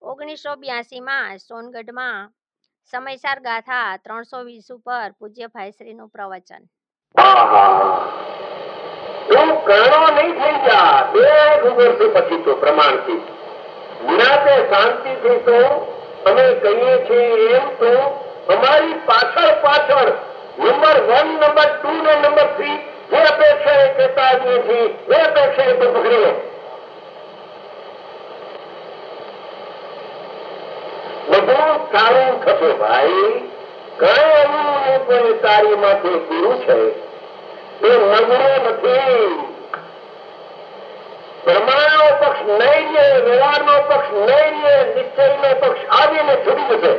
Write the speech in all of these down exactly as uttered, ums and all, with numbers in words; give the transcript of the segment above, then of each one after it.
ઓગણીસો બ્યાસી માં સોનગઢમાં સમયસાર ગાથા ત્રણસો વીસ ઉપર પૂજ્ય ભાઈશ્રીનું પ્રવચન. પછી તો પ્રમાણથી નિરાતે શાંતિથી તો અમે કહીએ છીએ એમ તો અમારી પાછળ પાછળ નંબર વન નંબર ટુ ને નંબર થ્રી જે અપેક્ષા એ કહેતા આવીએ છીએ એ અપેક્ષા એ તો પકડીએ. બધું સારું થશે ભાઈ. કઈ એવું પણ તારી માટે પૂરું છે એ નગરો નથી. પ્રમાણનો પક્ષ નહીં લે, વ્યવહારનો પક્ષ નહીં લે, નિશ્ચયનો પક્ષ આવીને છૂટી જશે.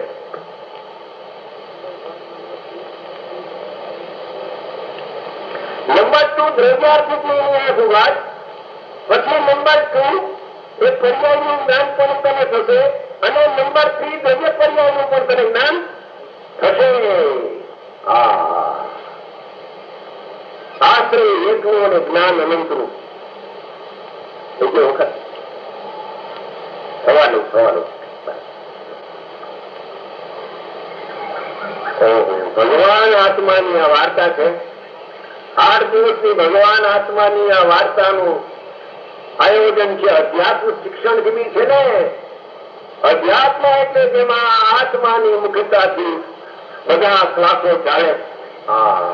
નંબર ટુ દ્રવ્યાર્થિક વાત, પછી નંબર ટુ એ પર્યાયનું જ્ઞાન પણ તને થશે અને નંબર થ્રી દ્રવ્ય પર્યાયનું પણ તને જ્ઞાન થશે. આશ્રય એકનું અને જ્ઞાન અનંતનું વખત થવાનું થવાનું ભગવાન આત્માની આ વાર્તા છે. આઠ દિવસની ભગવાન આત્માની આ વાર્તાનું આયોજન છે. અધ્યાત્મ શિક્ષણ શિબિર છે ને. અધ્યાત્મ એટલે જેમાં આત્માની મુખ્યતાથી બધા ક્લાસો ચાલે. હા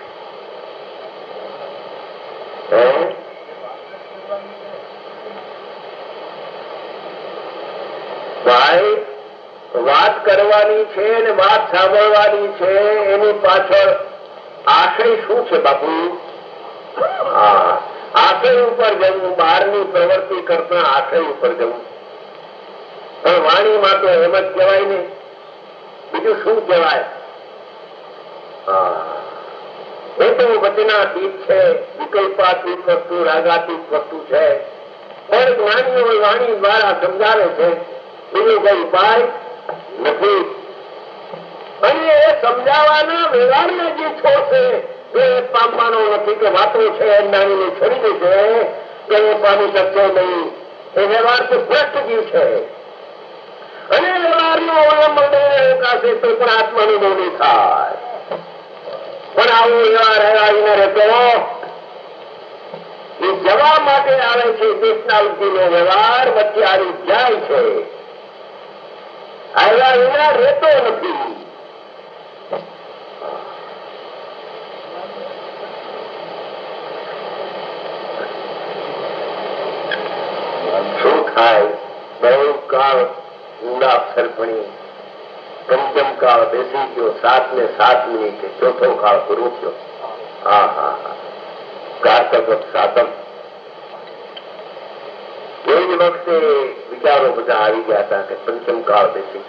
ભાઈ, વાત કરવાની છે ને વાત સાંભળવાની છે. એની પાછળ આશય શું છે બાપુ? આશય ઉપર જવું, બહારની પ્રવૃત્તિ કરતા આશય ઉપર જવું. પણ વાણીમાં તો એમ જ કહેવાય ને, બીજું શું કહેવાય? એ તો વચનાતીત છે, વિકલ્પાતીત વસ્તુ, રાગાતીત વસ્તુ છે. પણ જ્ઞાનીઓ વાણી દ્વારા સમજાવે છે, બીજું કઈ ઉપાય નથી. અને એ સમજાવવાના વ્યવહારને જે છોડશે એ પામવાનો નથી કે વાતો છે નાની છોડી દેશે કે એ પામી શકશે નહીં. એ વ્યવહાર તો ભ્રષ્ટ જીવ છે. અને વ્યવહારનો અવલંબન પાસે તો પણ આત્માનું બહુ નહીં થાય. પણ આવું વ્યવહાર આવીને રહેતો એ જવા માટે આવે છે. દેશના વૃદ્ધિનો વ્યવહાર વચ્ચે આવી જાય છે. આવ્યા વિના રહેતો નથી. શું થાય? બહુ કાળ ઊંડા અક્ષર ભણી પંચમ કાળ બેસી ગયો. સાત ને સાત મિનિટે ચોથો કાળ પૂરો થયો. હા હા હા કારતક સાતમ એ જ વખતે વિચારો બધા આવી ગયા હતા કે પંચમ કાળ બેસી.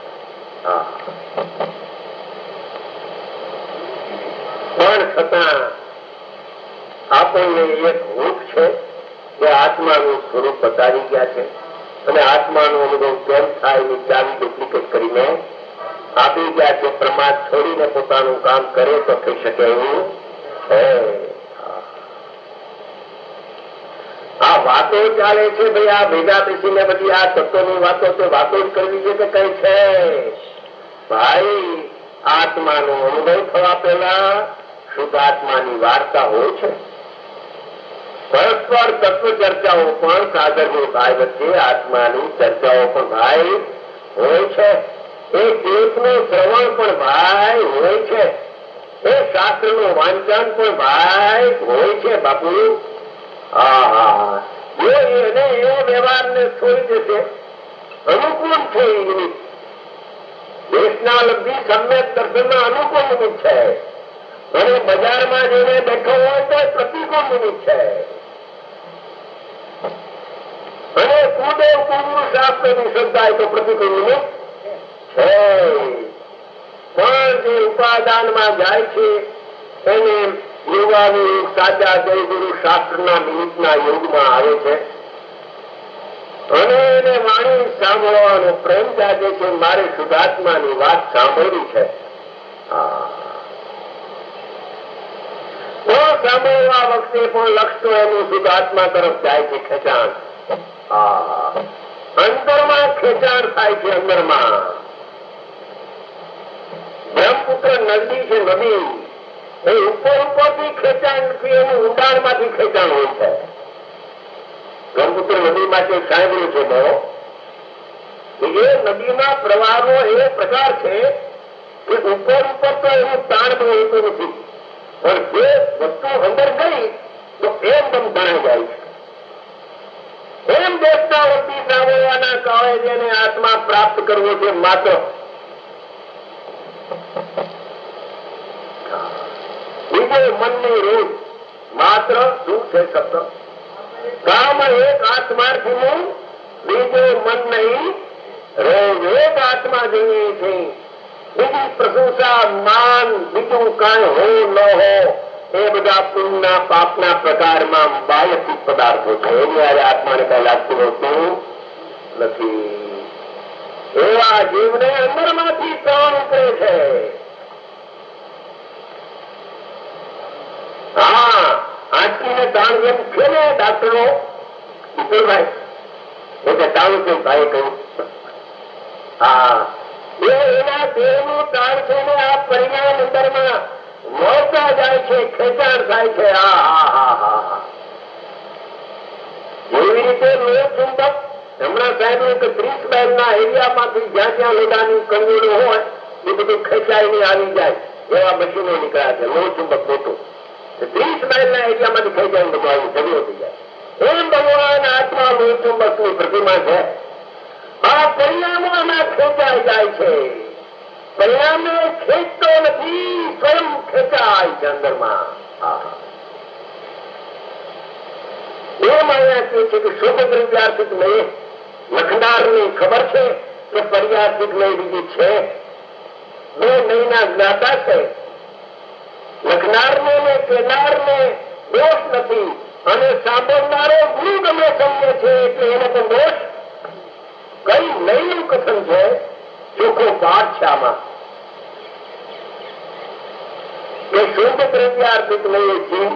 પણ છતાં આપણને એક હૂંફ છે કે આત્માનું સ્વરૂપ બતાવી ગયા છે અને આત્માનો અનુભવ કેમ થાય એની ચાવી ડુપ્લિકેટ કરીને આપી ગયા છે. પ્રમાદ છોડીને પોતાનું કામ કરે તો થઈ શકે એવું છે. આ વાતો ચાલે છે ભાઈ. આ ભેગા બેસીને બધી આ તત્વની વાતો છે. વાતો જ કરવી છે કે કઈ છે? ભાઈ, આત્માનો અનુભવ થવા પહેલા શુદ્ધ આત્માની વાર્તા હોય છે. પરસ્પર તત્વ ચર્ચાઓ પણ સાધર્મો ભાઈ વચ્ચે આત્માની ચર્ચાઓ પણ ભાઈ હોય છે. એ ટેપનું શ્રવણ પણ ભાઈ હોય છે. એ શાસ્ત્રનું વાંચન પણ ભાઈ હોય છે બાપુ. એને એ વ્યવહાર ને છોડી દેશે અનુકૂળ છે. દેશના લબ્ધી સમ્યક દર્શનના અનુકૂળ નિમિત્ત છે અને બજારમાં જઈને બેઠો હોય તો પ્રતિકૂળ નિમિત્ત છે. અને કુદેવ કુંભ શાસ્ત્રની શ્રદ્ધા એ તો પ્રતિકૂળ નિમિત્ત છે. પણ જે ઉપાદાનમાં જાય છે એને યોગાનું યુગ સાચા જયગુરુ શાસ્ત્રના નિમિત્તના યુગમાં આવે છે અને એને વાણી સાંભળવાનો પ્રેમ જાગે છે. મારે શુદ્ધાત્માની વાત સાંભળવી છે. સાંભળવા વખતે પણ લક્ષ તો એનું શુદ્ધાત્મા તરફ જાય છે. ખેંચાણ અંતરમાં ખેંચાણ થાય છે અંદરમાં. બ્રહ્મપુત્ર નદી છે, નદી એ ઉપર ઉપરથી ખેંચાણ નથી, એનું ઊંડાણ માંથી ખેંચાણ હોય છે. બ્રહ્મપુત્ર નદી માટે સાંભળ્યું છે બહુ. એ નદીના પ્રવાહનો એ પ્રકાર છે કે ઉપર ઉપર તો એનું તાણ બહુ હોતું નથી, પણ જે વસ્તુ અંદર ગઈ તો એકદમ તણાઈ જાય છે. એમ દેશના વતી સાંભળવાના કહે જેને આત્મા પ્રાપ્ત કરવો છે માત્ર. બીજો મનની રૂપ માત્ર શું છે શબ્દ? કામ એક આત્માર્થી, બીજો મન નહીં રોજ એક આત્મા જોઈએ છે. બીજી પ્રશંસા માન બીજું કાંઈ હો ન હો એ બધા પુણ્યના પાપના પ્રકારમાં બાહ્યથી પદાર્થો છે. એની આજે આત્માને કઈ લાગતું હોતું નથી. એવા જીવને અંદરમાંથી ત્રણ ઉતરે છે. હા, આંચકીને તાણ જેમ છે ને ડાક્ટરો ભાઈ એટલે તાણ છે ભાઈ કહ્યું. હા, એ એના દેહનું તાણ છે ને આ પરિણામ અંદરમાં મળતા જાય છે, ખેંચાણ થાય છે. હા હા હા હા હા એવી રીતે લોહ ચુંબક હમણાં સાહેબ કે ત્રીસ માઇલ ના એરિયામાંથી જ્યાં જ્યાં લોડાની કણગોળો હોય એ બધું ખેંચાઈને આવી જાય એવા મશીનો નીકળ્યા છે. લોહ ચુંબક મોટું ત્રીસ માઇલ ના એરિયામાંથી ખેંચાઈને બધું આવું ઝઘડો થઈ જાય. એમ ભગવાન આત્મા લોહ ચુંબક ની પ્રતિમા છે. આ પરિણામો આમાં ખેંચાઈ જાય છે. પરિણામે ખેંચતો નથી, સ્વયં ખેંચાય છે અંદરમાં. એમ અહીંયા કહે છે કે શુદ્ધ દ્રવ્યાર્થિક નહીં. લખનાર ની ખબર છે કે પર્યાર્થિક નહીં બીજી છે. બે નહીં ના જ્ઞાતા છે. લખનાર ને કેનાર ને દોષ નથી, અને સાંભળનારો ગુરુ ગમે સમજે છે એટલે એને પણ દોષ કઈ નહીં કથન છે. ચોખ્ખો પાઠ છે આમાં કે શુદ્ધ દ્રવ્યાર્થિક નહીં જીવ.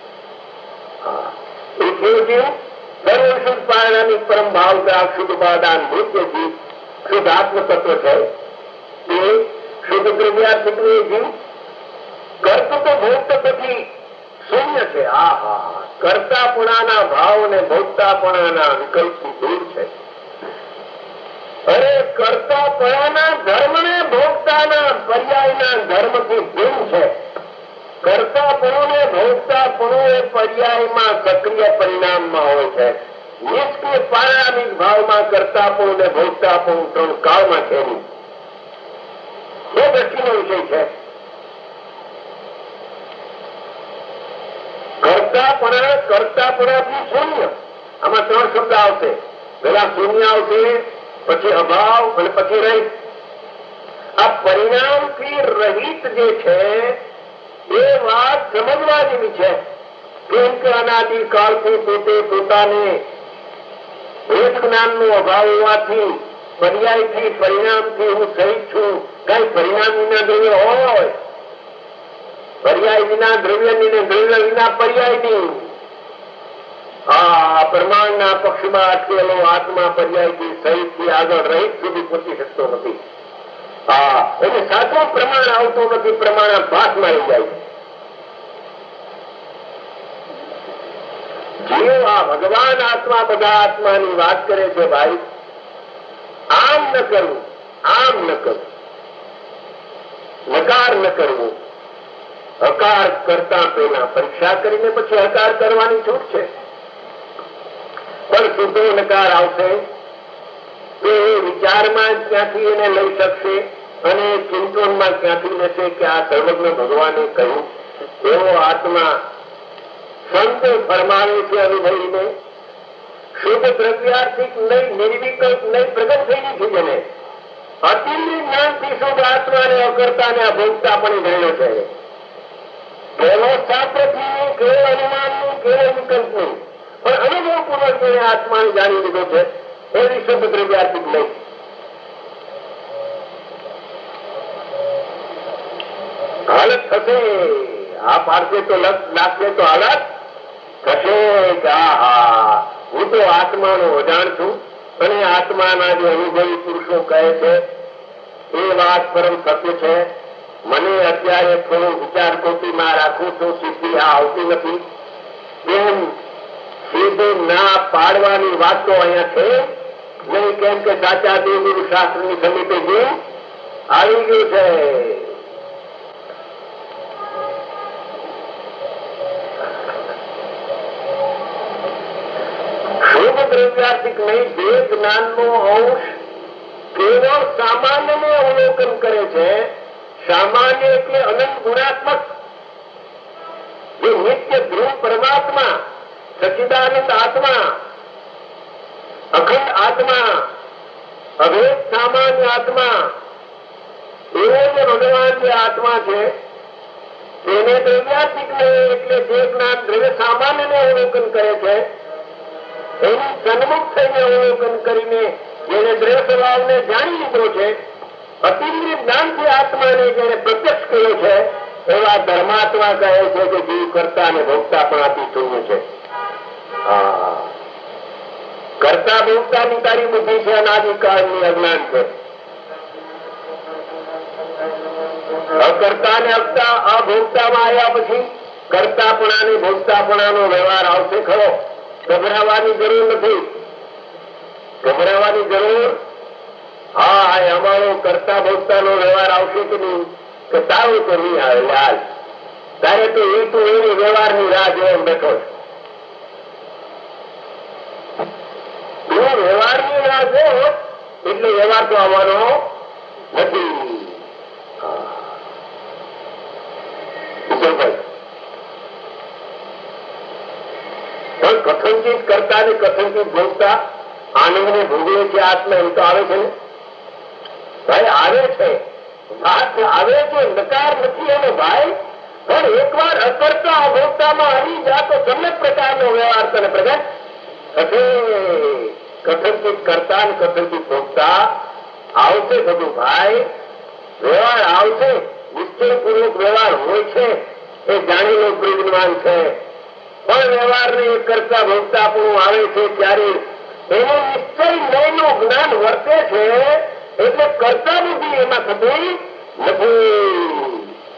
એ જીવ જીવ સર્વ શુદ્ધ પારણાની પરમ ભાવ ગ્રાહક શુદ્ધ ઉપાદાન ભૂત જીવ શુદ્ધ આત્મ તત્વ છે. એ શુદ્ધ દ્રવ્યાર્થિક નહીં જીવ. કર્ત તો ભોગત પછી શૂન્ય છે. આ હા કર્તાપણાના ભાવ અને ભોગતાપણાના વિકલ્પથી દૂર છે. અરે કર્તાપણાના ધર્મ ને ભોગતાના પર્યાયના ધર્મથી ભિન્ન છે. કર્તાપણું ને ભોગતાપણું એ પર્યાયમાં સક્રિય પરિણામમાં હોય છે. નિષ્ક્રિય પારણામિક ભાવમાં કર્તાપણું ને ભોગતાપણું ત્રણ કાળમાં છે. એ દ્રષ્ટિનો વિષય છે. કર્તાપણા કર્તાપણાથી શૂન્ય, આમાં ત્રણ શબ્દ આવશે. પેલા શૂન્ય આવશે, પછી અભાવ અને પછી રહિત. આ પરિણામ થી રહિત જે છે એ વાત સમજવા જેવી છે. કેમ કે અનાદિકાળથી પોતે પોતાને ભેદ જ્ઞાનનો અભાવ હોવાથી પર્યાયથી પરિણામથી હું સહિત છું. કઈ પરિણામ વિના દ્રવ્ય હોય, પર્યાય વિના દ્રવ્ય ની ને દ્રવ્ય વિના પર્યાય ની. આ પ્રમાણના પક્ષમાં અટકેલો આત્મા પર્યાયથી સહિત થી આગળ રહિત સુધી પહોંચી શકતો નથી. હા, એટલે સાચું પ્રમાણ આવતું નથી. પ્રમાણ ભાત મારી જાય. જીવ આ ભગવાન આત્મા બધા આત્માની વાત કરે છે. ભાઈ આમ ન કરવું, આમ ન કરવું, નકાર ન કરવું. હકાર કરતા પહેલા પરીક્ષા કરીને પછી હકાર કરવાની છૂટ છે. પણ સીધો નકાર આવશે તો એ વિચારમાં ક્યાંથી એને લઈ શકશે અને ચિંતનમાં ક્યાંથી લેશે કે આ સર્વજ્ઞ ભગવાને કહ્યું. એવો આત્મા સંત ફરમાવે છે અનુભવીને. શુદ્ધ દ્રવ્યાર્થિક નહીં, નિર્વિકલ્પ નહીં, પ્રગટ થયેલી છે. જેને અતિન્દ્રિય જ્ઞાનથી શુદ્ધ આત્માને અકર્તા ને અભોગતા પણ ગણ્યો છે. કેવો શાસ્ત્રથી કેવો અનુમાનનું કેવો વિકલ્પનું પણ અનુભવ પૂર્વક જેને આત્માને જાણી લીધો છે એવી શુદ્ધ દ્રવ્યાર્થિક નહીં. હાલત થશે. આ પાડશે તો લાગશે તો હાલત થશે કે હા હું તો આત્માનો અજાણ છું, અને આત્માના જે અનુભવી પુરુષો કહે છે એ વાત પરમ સત્ય છે. મને અત્યારે થોડું વિચાર કોટીમાં રાખું છું, સિદ્ધિ આ આવતી નથી એમ સીધું ના પાડવાની વાત તો અહીંયા છે નહીં. કેમ કે સાચા દેવગુરુ શાસ્ત્રની સમિતિ જે આવી ગયું છે. શુભ દ્રવ્યાર્થિક નહીં, બે જ્ઞાન નો અંશ કેવળ સામાન્ય ને અવલોકન કરે છે. સામાન્ય એટલે અનંત ગુણાત્મક જે નિત્ય ધ્રુવ પરમાત્મા, સચિદાનંદ આત્મા, અખંડ આત્મા, અભેદ સામાન્ય આત્મા, એવો જે ભગવાન જે આત્મા છે તેને દ્રવ્યાત્મિક નહીં એટલે જે જ્ઞાન દ્રવ્ય સામાન્ય ને અવલોકન કરે છે એનું સન્મુખ થઈને અવલોકન કરીને જેને દ્રવ્ય સ્વભાવને જાણી લીધો છે, અતિન્દ્રિય જ્ઞાનથી આત્માને જેને પ્રત્યક્ષ કર્યો છે એવા ધર્માત્મા કહે છે કે જીવ કરતા અને ભોગતા પણ અતિ શૂન્ય છે. કરતા ભોગતાની તારી બુદ્ધિ છે, અનાદિકાળની અજ્ઞાન છે. અકર્તા ને અકતા અભોગતામાં આવ્યા પછી કરતાપણા ને ભોગતાપણાનો વ્યવહાર આવશે ખરો. ગભરાવાની જરૂર નથી, ગભરાવાની જરૂર હા અમારો કરતા ભોગતા નો વ્યવહાર આવશે કે નહીં, કે તારું તો નહીં આવે. લાલ તારે તો એ તો એની વ્યવહાર ની રાહ જોવા બેઠો છે. વ્યવહાર ની રાહ જો એટલે વ્યવહાર તો આવવાનો નથી. પણ કથનચિત કરતા ને કથનચિત ભોગતા આનંદ ને ભોગવે છે આત્મા, એમ તો આવે છે ને ભાઈ, આવે છે, વાત આવે છે, નકાર નથી એનો ભાઈ. પણ એકવાર અકર્તા અભોગતામાં આવી જા તો સમ્યક પ્રકારનો વ્યવહાર તને પ્રગટ થશે. કથનચિત કરતા ને કથનચિત ભોગતા આવશે બધું ભાઈ, વ્યવહાર આવશે. નિશ્ચયપૂર્વક વ્યવહાર હોય છે એ જાણીને પ્રજ્ઞાન છે. પણ વ્યવહાર ને કરતા ભોગતા પણ આવે છે ત્યારે એનું નિશ્ચય લયનું જ્ઞાન વર્તે છે એટલે કરતા બુદ્ધિ એમાં થતી નથી.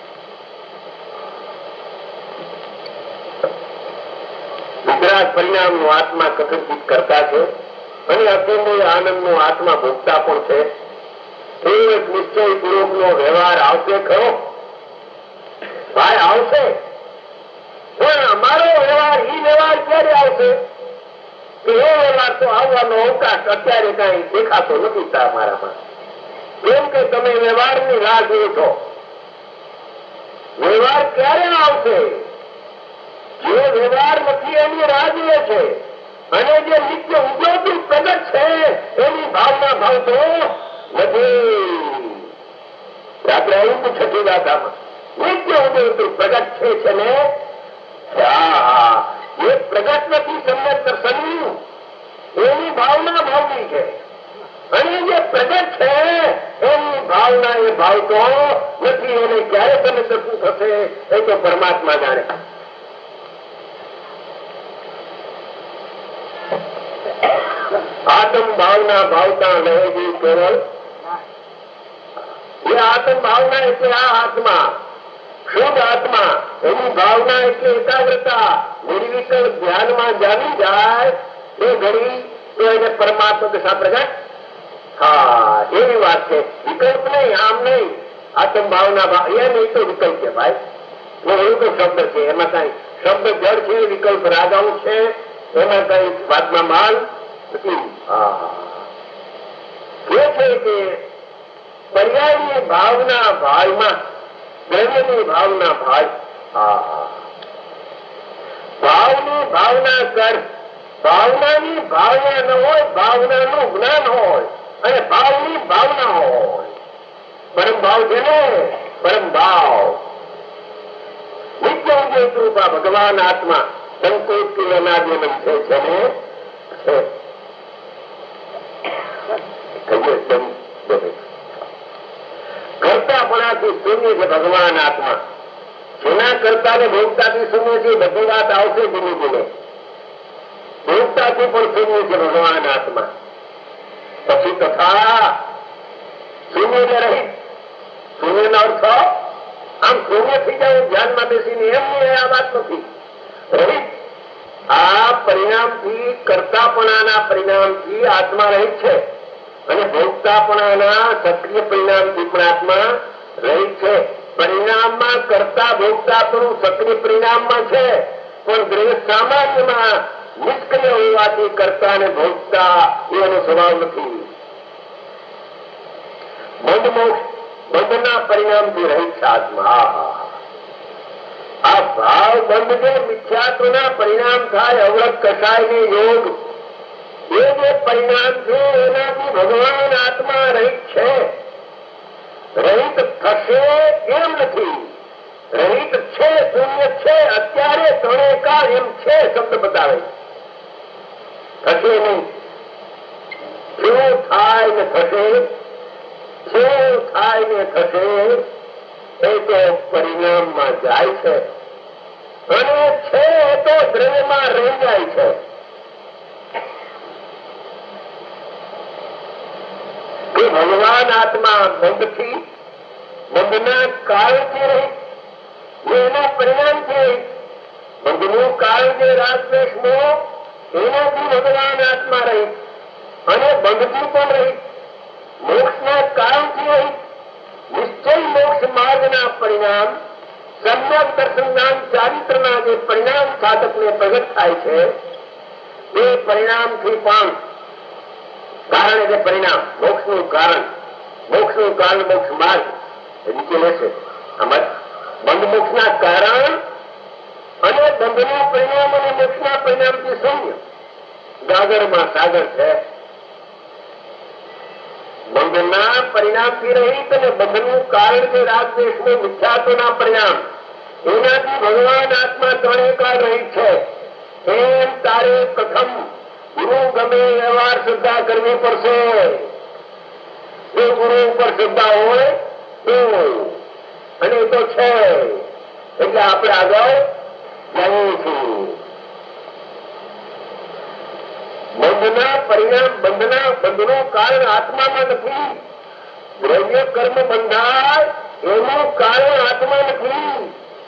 વિતરાગ પરિણામ નો આત્મા કથનચિત કરતા છે અને અસમય આનંદ નો આત્મા ભોગતા પણ છે. એ નિશ્ચય પૂર્વક નો વ્યવહાર આવશે ખરો ભાઈ, આવશે. પણ અમારો વ્યવહાર ઈ વ્યવહાર ક્યારે આવશે કે એ વ્યવહાર તો આવવાનો અવકાશ અત્યારે કઈ દેખાતો નથી તમારામાં. કેમ કે તમે વ્યવહાર ની રાહ જુઓ છો. વ્યવહાર ક્યારે આવશે? જે વ્યવહાર નથી એની રાહ જુએ છે અને જે નિત્ય ઉદ્યોગી પ્રગટ છે એની ભાવના ભાવતો નથી. આપણે એવું તો છઠ્ઠી વાત આમાં નિત્ય ઉદ્યોગી પ્રગટ છે છે ને એ પ્રગટ નથી સમ્યક દર્શનની, એની ભાવના ભાવની છે. અને જે પ્રગટ છે એની ભાવના એ ભાવતો નથી. એને ક્યારે તમે દર્શન થશે એ તો પરમાત્મા જાણે. આત્મ ભાવના ભાવતા રહેવી કેવળ એ આત્મ ભાવના એટલે આ આત્મા શુદ્ધ આત્મા, એની ભાવના એટલે એકાગ્રતા. નિર્વિકલ્પ ધ્યાનમાં જામી જાય એ ઘડી તો એને પરમાત્મા દશા પ્રગટ. હા એવી વાત છે. વિકલ્પ નહીં, આમ નહીં. આત્મ ભાવના એ નહીં તો વિકલ્પ છે ભાઈ. એવું તો શબ્દ છે, એમાં કઈ શબ્દ જળ છે, વિકલ્પ રાગાઉ છે, એમાં કઈ વાતમાં માલ નથી. એ છે કે પર્યાયની ભાવના ભાવમાં દ્રવ્યની ભાવના ભાવ, ભાવની ભાવના કર. ભાવનાની ભાવના ન હોય, ભાવનાનું જ્ઞાન હોય અને ભાવની ભાવના હોય. પરમ ભાવ છે ને, પરમ ભાવ નિત્ય ઉદય રૂપા ભગવાન આત્મા સંકોચ કે અનાદિનમ છે ને કરતાપણાથી શૂન્ય છે ભગવાન આત્મા. જેના કરતા ને ભોગતાથી શૂન્ય છે બધી વાત આવશે ધીમે ધીમે. ભોગતાથી પણ શૂન્ય છે ભગવાન આત્મા. પછી તથા શૂન્ય રહિત. શૂન્ય નો અર્થ આમ શૂન્ય થઈ જાય ધ્યાનમાં બેસીને એમ આ વાત નથી. રહિત આ પરિણામથી કર્તાપણાના પરિણામથી આત્મા રહિત છે અને ભોગતાપણાના સક્રિય પરિણામથી પણ આત્મા રહિત છે. પરિણામમાં કરતા ભોગતાપણું સક્રિય પરિણામમાં છે, પણ દ્રવ્ય સામાન્યમાં નિષ્ક્રિય હોવાથી કરતા અને ભોગતા એનો સ્વભાવ નથી. બંધ મોક્ષ બંધના પરિણામથી રહિત છે આત્મા. આ ભાવ બંધ જે મિથ્યાત્વના પરિણામ થાય, અવળક કસાય ને યોગ, એ જે પરિણામ છે એનાથી ભગવાન આત્મા રહિત છે. રહિત થશે એમ નથી, રહિત છે, શૂન્ય છે, અત્યારે ત્રણે કાળ એમ છે શબ્દ બતાવે. થશે નહીં. શું થાય ને થશે, શું થાય ને થશે એ તો પરિણામમાં જાય છે અને છે તો દ્રવ્યમાં રહી જાય છે. કે ભગવાન આત્મા બંધથી, બંધના કાળથી રહી, એના પરિણામથી રહી. બંધનું કાળ જે રાગદ્વેષ મોહ, એનાથી ભગવાન આત્મા રહી અને બંધથી પણ રહી. મોક્ષના કારણથી રહી. નિશ્ચય મોક્ષ માર્ગના પરિણામ, સમ્યક દર્શન જ્ઞાન ચારિત્રના જે પરિણામ સાધકને પ્રગટ થાય છે, તે પરિણામથી પણ કારણ એટલે પરિણામ, મોક્ષનું કારણ, મોક્ષનું કારણ મોક્ષ માર્ગ નીચે લેશે. આમાં બંધ મોક્ષના કારણ અને બંધના પરિણામ અને મોક્ષના પરિણામથી શૂન્ય. ગાગરમાં સાગર છે. બંધના પરિણામથી રહિત અને બંધનું કારણ છે રાગદ્વેષનો મિથ્યાત્વના પરિણામ, એનાથી ભગવાન આત્મા ત્રણે કાળ રહિત છે. એમ તારે પ્રથમ ગુરુ ગમે વ્યવહાર શ્રદ્ધા કરવી પડશે. જો ગુરુ ઉપર શ્રદ્ધા હોય તો, અને તો છે એટલે આપણે આગળ જાણીએ છીએ. બંધના પરિણામ, બંધના બંધનું કારણ આત્મામાં નથી. દ્રવ્ય કર્મ બંધાય એનું કારણ આત્મા નથી.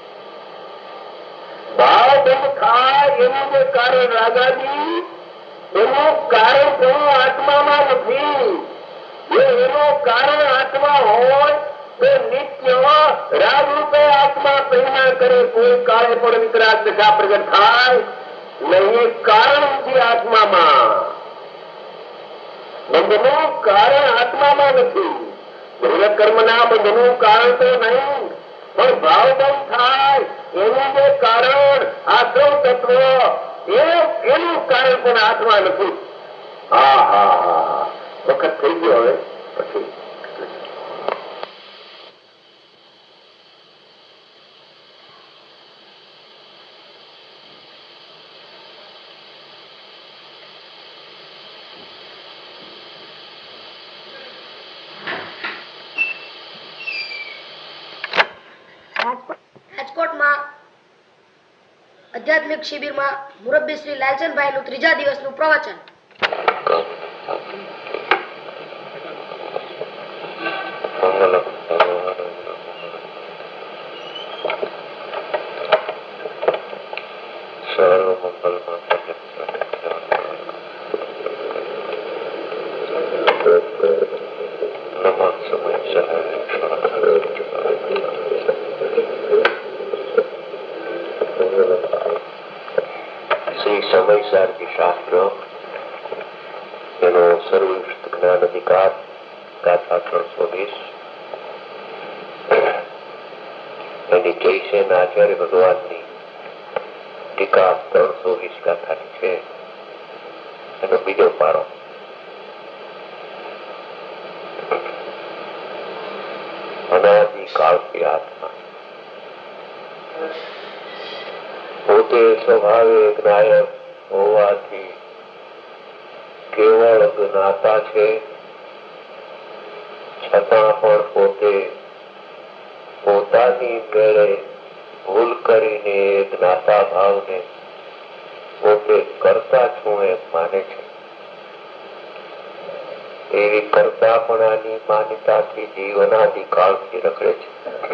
ભાવ બંધ થાય એનું જે કારણ રાગાદી, એનું કારણ કોઈ આત્મામાં નથી. જો એનું કારણ આત્મા હોય તો નિત્ય રાગ રૂપે આત્મા પ્રેરણા કરે. કોઈ કાળે પણ વિતરાગ દશા પ્રગટ થાય નહીં. કારણ નથી આત્મામાં. બંધનું કારણ આત્મામાં નથી. દ્રવ્ય કર્મના બંધનું કારણ તો નહીં, પણ ભાવ બંધ થાય એનું જે કારણ આશ્રવ તત્વ, એનું કારણ પણ આત્મા નથી. હા હા હા વખત થઈ ગયો. હવે પછી રાજકોટમાં આધ્યાત્મિક શિબિરમાં મુરબ્બી શ્રી લાલચંદભાઈ નું ત્રીજા દિવસનું પ્રવચન. શ્રી સમયસારજી શાસ્ત્ર એનો સર્વોચ્ચ જ્ઞાન અધિકાર ગાથા ત્રણસો વીસ એની જયસેન આચાર્ય ભગવાનની ટીકા ત્રણસો વીસ ગાથાની છે. એનો બીજો પારો. અનાદિ કાળથી આત્મા પોતે સ્વભાવે જ્ઞાયક હોવાથી કેવળ જ્ઞાતા છે, છતાં પણ પોતે પોતાની મેળે ભૂલ કરીને જ્ઞાતા ભાવને પોતે કરતા છું એમ માને છે. એવી કરતાપણાની માન્યતાથી જીવ અનાદિકાળથી રખડે છે.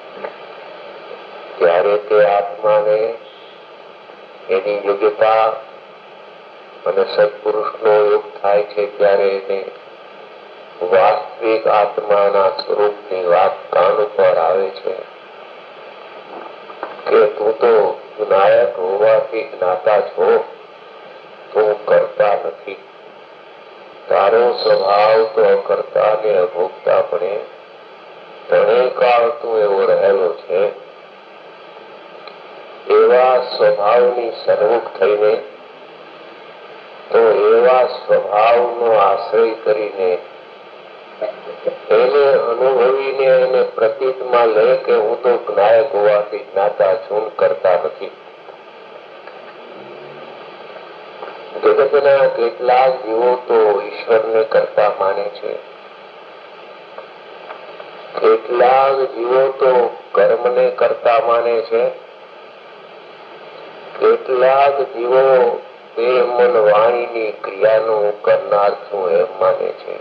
ત્યારે તે આત્માને એની યોગ્યતા અને સત્પુરુષનો યોગ થાય છે ત્યારે એને વાસ્તવિક આત્માના સ્વરૂપની વાત કાન ઉપર આવે છે કે તું તો નાયક હોવાથી જ્ઞાતા છો, તું કરતા નથી. તારો સ્વભાવ તો અકર્તા ને અભોગતા પણ ત્રણેય કાળ તું એવો રહેલો છે. એવા સ્વભાવની સન્મુખ થઈને તો એવા સ્વભાવનો આશ્રય કરીને એને અનુભવીને એને પ્રતીતમાં લે કે હું તો નાયક હોવાથી જ્ઞાતા છું, કરતા નથી. જગતના કેટલાક જીવો તો ઈશ્વરને કરતા માને છે, કેટલાક જીવો તો કર્મને કરતા માને છે, કેટલાક જીવો તે મન વાણીની ક્રિયાનું કરનાર છું એમ માને છે,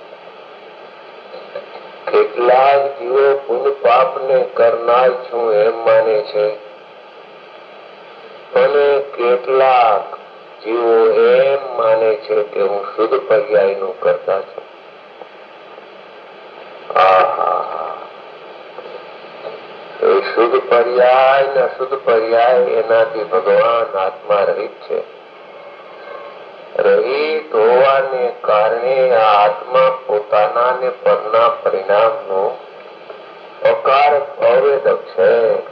કેટલાક જીવો પુણ્ય પાપને કરનાર છું એમ માને છે, અને કેટલાક જીવો એમ માને છે કે હું શુદ્ધ પર્યાયનું કરતા છું. એ શુદ્ધ પર્યાય ને અશુદ્ધ પર્યાય એનાથી ભગવાન આત્મા રહિત છે. રહિત હોવાને કારણે આ આત્મા પોતાના ને પરના પરિણામનો અકારક અવેદક છે.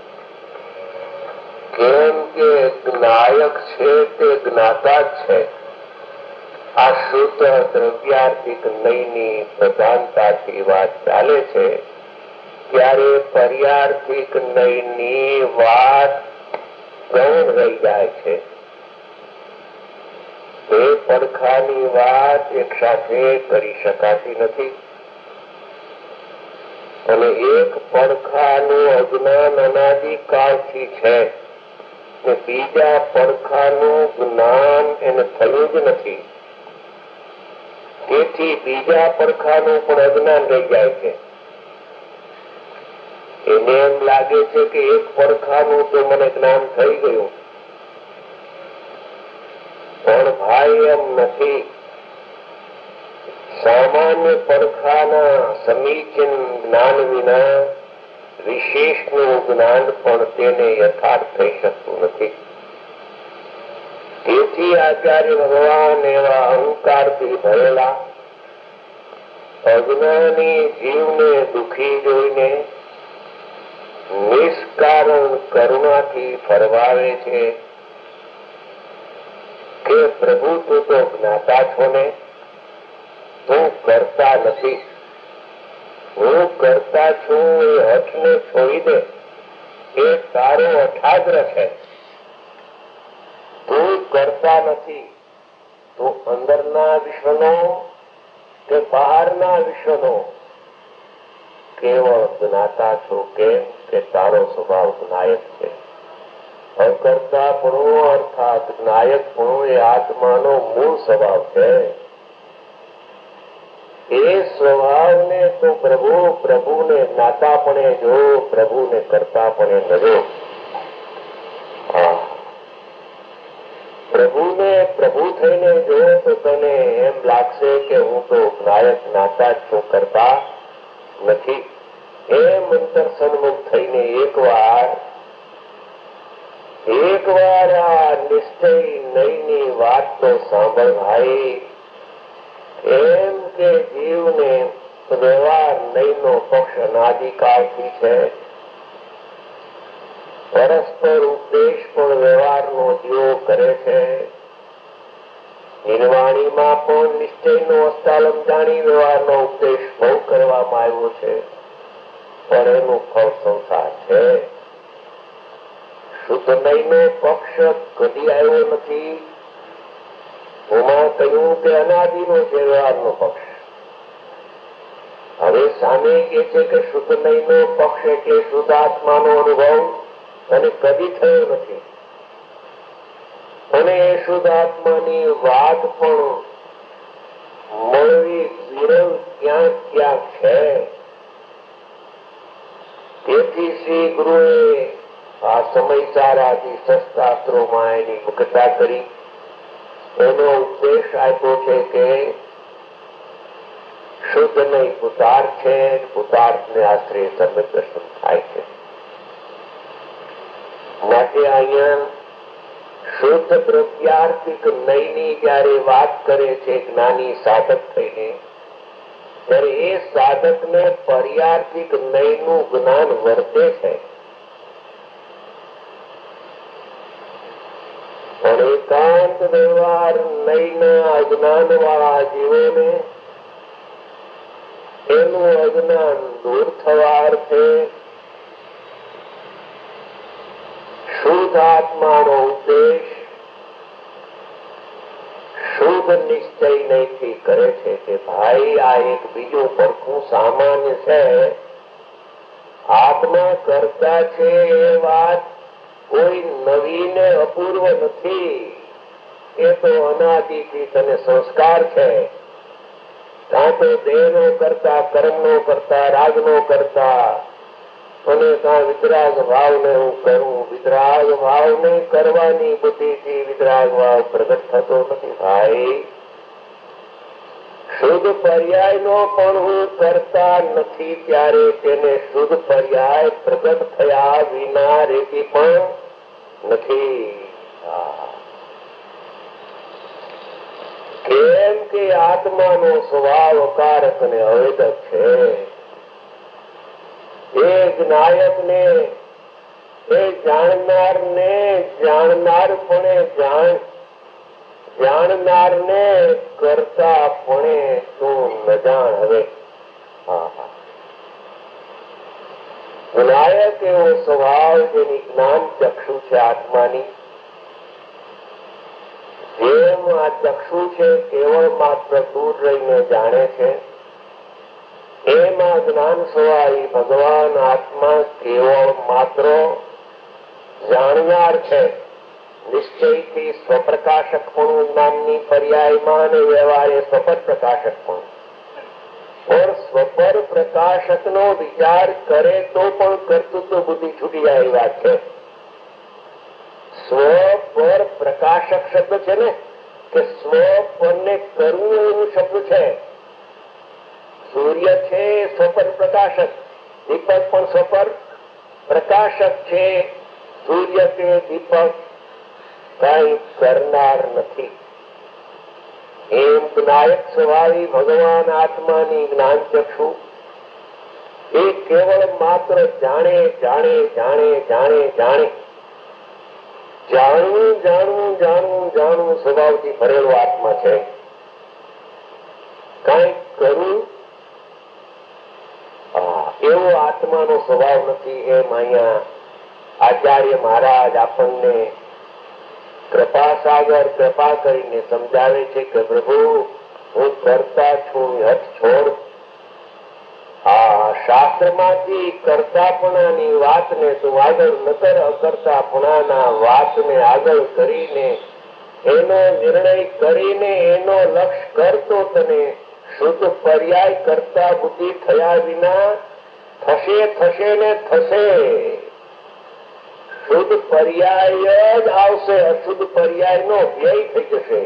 કેમ કે જ્ઞાયક છે તે જ્ઞાતા જ છે. આ શુદ્ધ દ્રવ્યાર્થિક નયની પ્રધાનતાથી વાત ચાલે છે ત્યારે પર્યાર્થિક નયની વાત ગૌણ રહી જાય છે. તે પડખાની વાત એક સાથે કરી શકાતી નથી અને એક પડખાનું અજ્ઞાન અનાદિકાળથી છે, બીજા પડખાનું જ્ઞાન એને થયું જ નથી. તેથી બીજા પડખાનું પણ અજ્ઞાન રહી જાય છે. એને એમ લાગે છે કે એક પડખાનું તો મને જ્ઞાન થઈ ગયું, પણ ભાઈ એમ નથી. સામાન્ય પડખાના સમીચીન જ્ઞાન વિના વિશેષનું જ્ઞાન પણ તેને યથાર્થ થઈ શકતું નથી. તેથી આચાર્ય ભગવાન એવા અહંકારથી ભરેલા અજ્ઞાની જીવને દુઃખી જોઈને નિષ્કારણ કરુણાથી ફરવાવે છે કે પ્રભુ તું તો જ્ઞાતા છો ને, તું કરતા નથી. હું કરતા છું એ હઠને છોડી દે, એ તારો અઠાગ્ર છે. તું કરતા નથી, તું અંદરના વિશ્વનો કે બહારના વિશ્વનો કેવળ જ્ઞાતા છો. કેમ કે તારો સ્વભાવ જ્ઞાયક છે. અકર્તાપણું અર્થાત જ્ઞાયકપણું એ આત્માનો મૂળ સ્વભાવ છે. એ સ્વભાવને તો પ્રભુ પ્રભુને જ્ઞાતાપણે જો, પ્રભુને કરતાપણે ન જો. પ્રભુને પ્રભુ થઈને જો તો તને એમ લાગશે કે હું તો જ્ઞાયક જ્ઞાતા જ છું, કરતા નથી. એમ અંતર સન્મુખ થઈને એક વાર એક વાર આ નિશ્ચય નયની વાત તો સાંભળ ભાઈ. એમ કે જીવને વ્યવહાર નયનો પક્ષ અનાદિકાળથી છે. પરસ્પર ઉપદેશ પણ વ્યવહારનો જીવો કરે છે. નિર્વાણીમાં પણ નિશ્ચયનો અસ્તાલમ જાણી વ્યવહારનો ઉપદેશ બહુ કરવામાં આવ્યો છે, પણ એનું ફળ સંસાર છે. શુદ્ધ નયનો પક્ષ કદી આવ્યો નથી. એમાં કહ્યું કે અનાદિનો છે વ્યવહારનો પક્ષ. હવે સામે કે છે કે શુદ્ધ નયનો પક્ષ એટલે શુદ્ધ આત્માનો અનુભવ અને કદી થયો નથી. અને એ શુદ્ધ આત્માની વાત પણ મળવી વિરલ ક્યાંક ક્યાંક છે. તેથી શ્રી ગુરુએ આ સમયસાર આદિ શસ્ત્રાસ્ત્રોમાં એની મુક્તતા કરી. એનો ઉપદેશ આપ્યો છે કે શુદ્ધ નહીં પુતાર્થ છે, પુતાર્થ ને આશ્રય સમ્યક દર્શન થાય છે. માટે અહીંયા શુદ્ધ પ્રત્યાર્થિક નયની જયારે વાત કરે છે જ્ઞાની સાધક થઈને, ત્યારે એ સાધક ને પર્યાર્થિક નયનું જ્ઞાન વર્તે છે. પણ એકાંત વ્યવહાર નયના અજ્ઞાન વાળા જીવોને એનું અજ્ઞાન દૂર થવા અર્થે શુદ્ધ આત્માનો ઉપદેશ શુદ્ધ નિશ્ચય નયથી કરે છે કે ભાઈ આ એક બીજું પડખું સામાન્ય છે. આત્મા કરતા છે એ વાત કોઈ નવી ને અપૂર્વ નથી. એ તો અનાદિથી તને સંસ્કાર છે. કાં તો દેહ નો કરતા, કર્મ નો કરતા, રાગ નો કરતા, અને કાં વિતરાગ ભાવ ને હું કરું. વિતરાગ ભાવ ને કરવાની બુદ્ધિથી વિતરાગ ભાવ પ્રગટ થતો નથી ભાઈ. શુદ્ધ પર્યાય નો પણ હું કરતા નથી ત્યારે તેને શુદ્ધ પર્યાય પ્રગટ થયા વિના રેતી પણ નથી. કેમ કે આત્માનો સ્વભાવ અકારક અને અવેદક છે. એ જ્ઞાયક ને, એ જાણનાર ને જાણનાર પણ જાણ જાણનાર ને કરતા પણ તું ન જાણ. હવે જ્ઞાયક એવો સ્વભાવ જેની જ્ઞાન ચક્ષુ છે આત્માની. જેમ આ ચક્ષુ છે કેવળ માત્ર દૂર રહીને જાણે છે, એમાં જ્ઞાન સ્વભાવી ભગવાન આત્મા કેવળ માત્ર જાણનાર છે. નિશ્ચયથી સ્વપ્રકાશક પણ જ્ઞાનની પર્યાયમાં અને વ્યવહારે સ્વપર પ્રકાશક પણ. और સ્વપર પ્રકાશક નો વિચાર કરે તો પણ કર્તૃત્વ બુદ્ધિ છૂટી જાય વાત છે. સ્વપર પ્રકાશક શબ્દ છે ને, કે સ્વપર ને કરવું એવું શબ્દ છે. સૂર્ય છે સ્વપર પ્રકાશક, દીપક પણ સ્વપર પ્રકાશક છે. સૂર્ય કે દીપક કઈ કરનાર નથી. એમ જ્ઞાયક સ્વભાવી ભગવાન આત્માની જ્ઞાન ચક્ષુ એ કેવળ માત્ર જાણે જાણે જાણે જાણે જાણે જાણવું જાણવું જાણવું જાણવું સ્વભાવથી ભરેલો આત્મા છે. કઈ કરવું એવો આત્માનો સ્વભાવ નથી. એમ અહીંયા આચાર્ય મહારાજ આપણને કૃપા સાગર કૃપા કરીને સમજાવે છે કે પ્રભુ હું કરતા છું, હઠ છોડ. આ શાસ્ત્ર માંથી કરતાપણાની વાતને તું આગળ નકર અકર્તાપણાના વાતને આગળ કરીને એનો નિર્ણય કરીને એનો લક્ષ્ય કરતો તને શુદ્ધ પર્યાય કરતા બુદ્ધિ થયા વિના થશે થશે ને થશે. શુદ્ધ પર્યાય જ આવશે, અશુદ્ધ પર્યાય નો વ્યય થઈ જશે.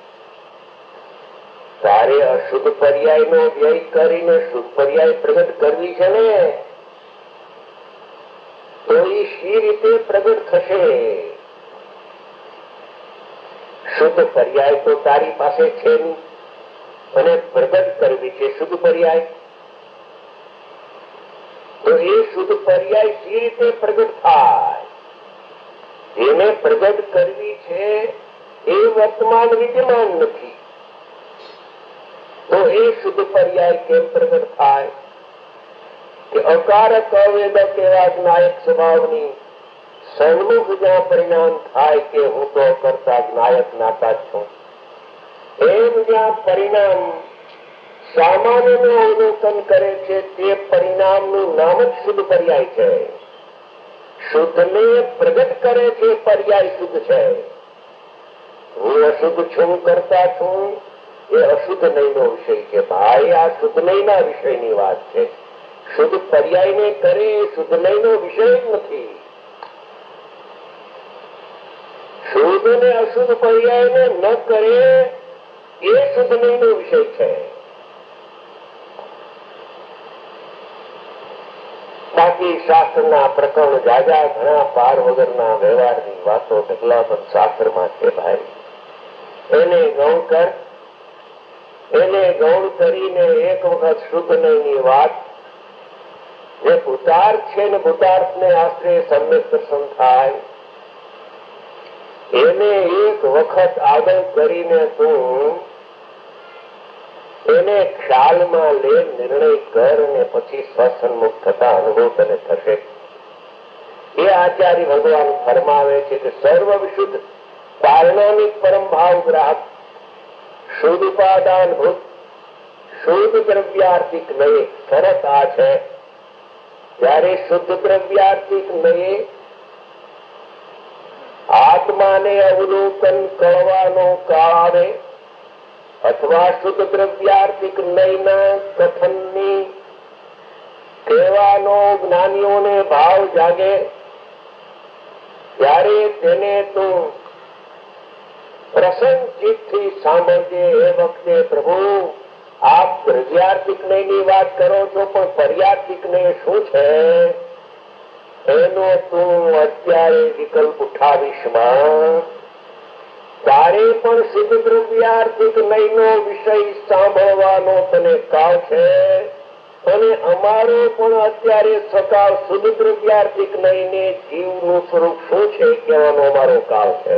તારે અશુદ્ધ પર્યાય નો વ્યય કરીને શુદ્ધ પર્યાય પ્રગટ કરવી છે ને, તો એ શી રીતે પ્રગટ થશે? શુદ્ધ પર્યાય તો તારી પાસે છે નહીં, અને પ્રગટ કરવી છે શુદ્ધ પર્યાય. તો એ શુદ્ધ પર્યાય શી રીતે પ્રગટ થાય? જેને પ્રગટ કરવી છે એ વર્તમાન વિદ્યમાન નથી, તો એ શુદ્ધ પર્યાય કેમ પ્રગટ થાય? કે અકારક અવેદક એવા જ્ઞાયક સ્વભાવની સન્મુખ જ્યાં પરિણામ થાય કે હું તો કરતા જ્ઞાયક નાતા છું, એમ જ્યાં પરિણામ સામાન્ય નું અવલોકન કરે છે તે પરિણામ નું નામ જ શુદ્ધ પર્યાય છે. શુદ્ધ ને પ્રગટ કરે છે પર્યાય શુદ્ધ છે. હું અશુદ્ધ છું, કરતા છું, એ અશુદ્ધ નયનો વિષય છે. ભાઈ આ શુદ્ધ નયના વિષયની વાત છે. શુદ્ધ પર્યાયને કરે એ શુદ્ધ નયનો વિષય જ નથી. શુદ્ધ ને અશુદ્ધ પર્યાયને ન કરે એ શુદ્ધ નયનો વિષય છે. બાકી શાસ્ત્રના પ્રકરણ જાજા ઘણા પાર વગરના વ્યવહારની વાતો ઢગલા પણ શાસ્ત્રમાં છે. ભાઈ એને ગૌણ કર, એને ગૌણ કરીને એક વખત શુદ્ધ નયની વાત જે ભૂતાર્થ છે ને ભૂતાર્થ ને આશ્રય સમ્યક દર્શન થાય એને એક વખત આગળ કરીને તું એને ખ્યાલમાં લે, નિર્ણય કર અને પછી સ્વસન્મુખ થતા અનુભવ તને થશે. એ આચાર્ય ભગવાન ફરમાવે છે કે સર્વ વિશુદ્ધ પારણામિક પરમ ભાવ ગ્રાહક શુદ્ધ ઉપાદાન ભૂત શુદ્ધ દ્રવ્યાર્થિક નયે. શરત આ છે ત્યારે શુદ્ધ દ્રવ્યાર્થિક નયે આત્માને અવલોકન કરવાનો કાળ આવે અથવા શુદ્ધ દ્રવ્યાર્થિક નયના કથનની કહેવાનો જ્ઞાનીઓને ભાવ જાગે ત્યારે તેને તો પ્રસન્ન ચિત્તથી સાંભળજે. એ વખતે પ્રભુ આપ દ્રવ્યાર્થિક નયની વાત કરો છો પણ પર્યાર્થિક નય શું છે એનો તું અત્યારે વિકલ્પ ઉઠાવીશ માં. તારે પણ શુદ્ધ દ્રવ્યાર્થિક નયનો વિષય સાંભળવાનો તને કાળ છે અને અમારો પણ અત્યારે સકાળ શુદ્ધ દ્રવ્યાર્થિક નયને જીવનું સ્વરૂપ શું છે કહેવાનો અમારો કાળ છે.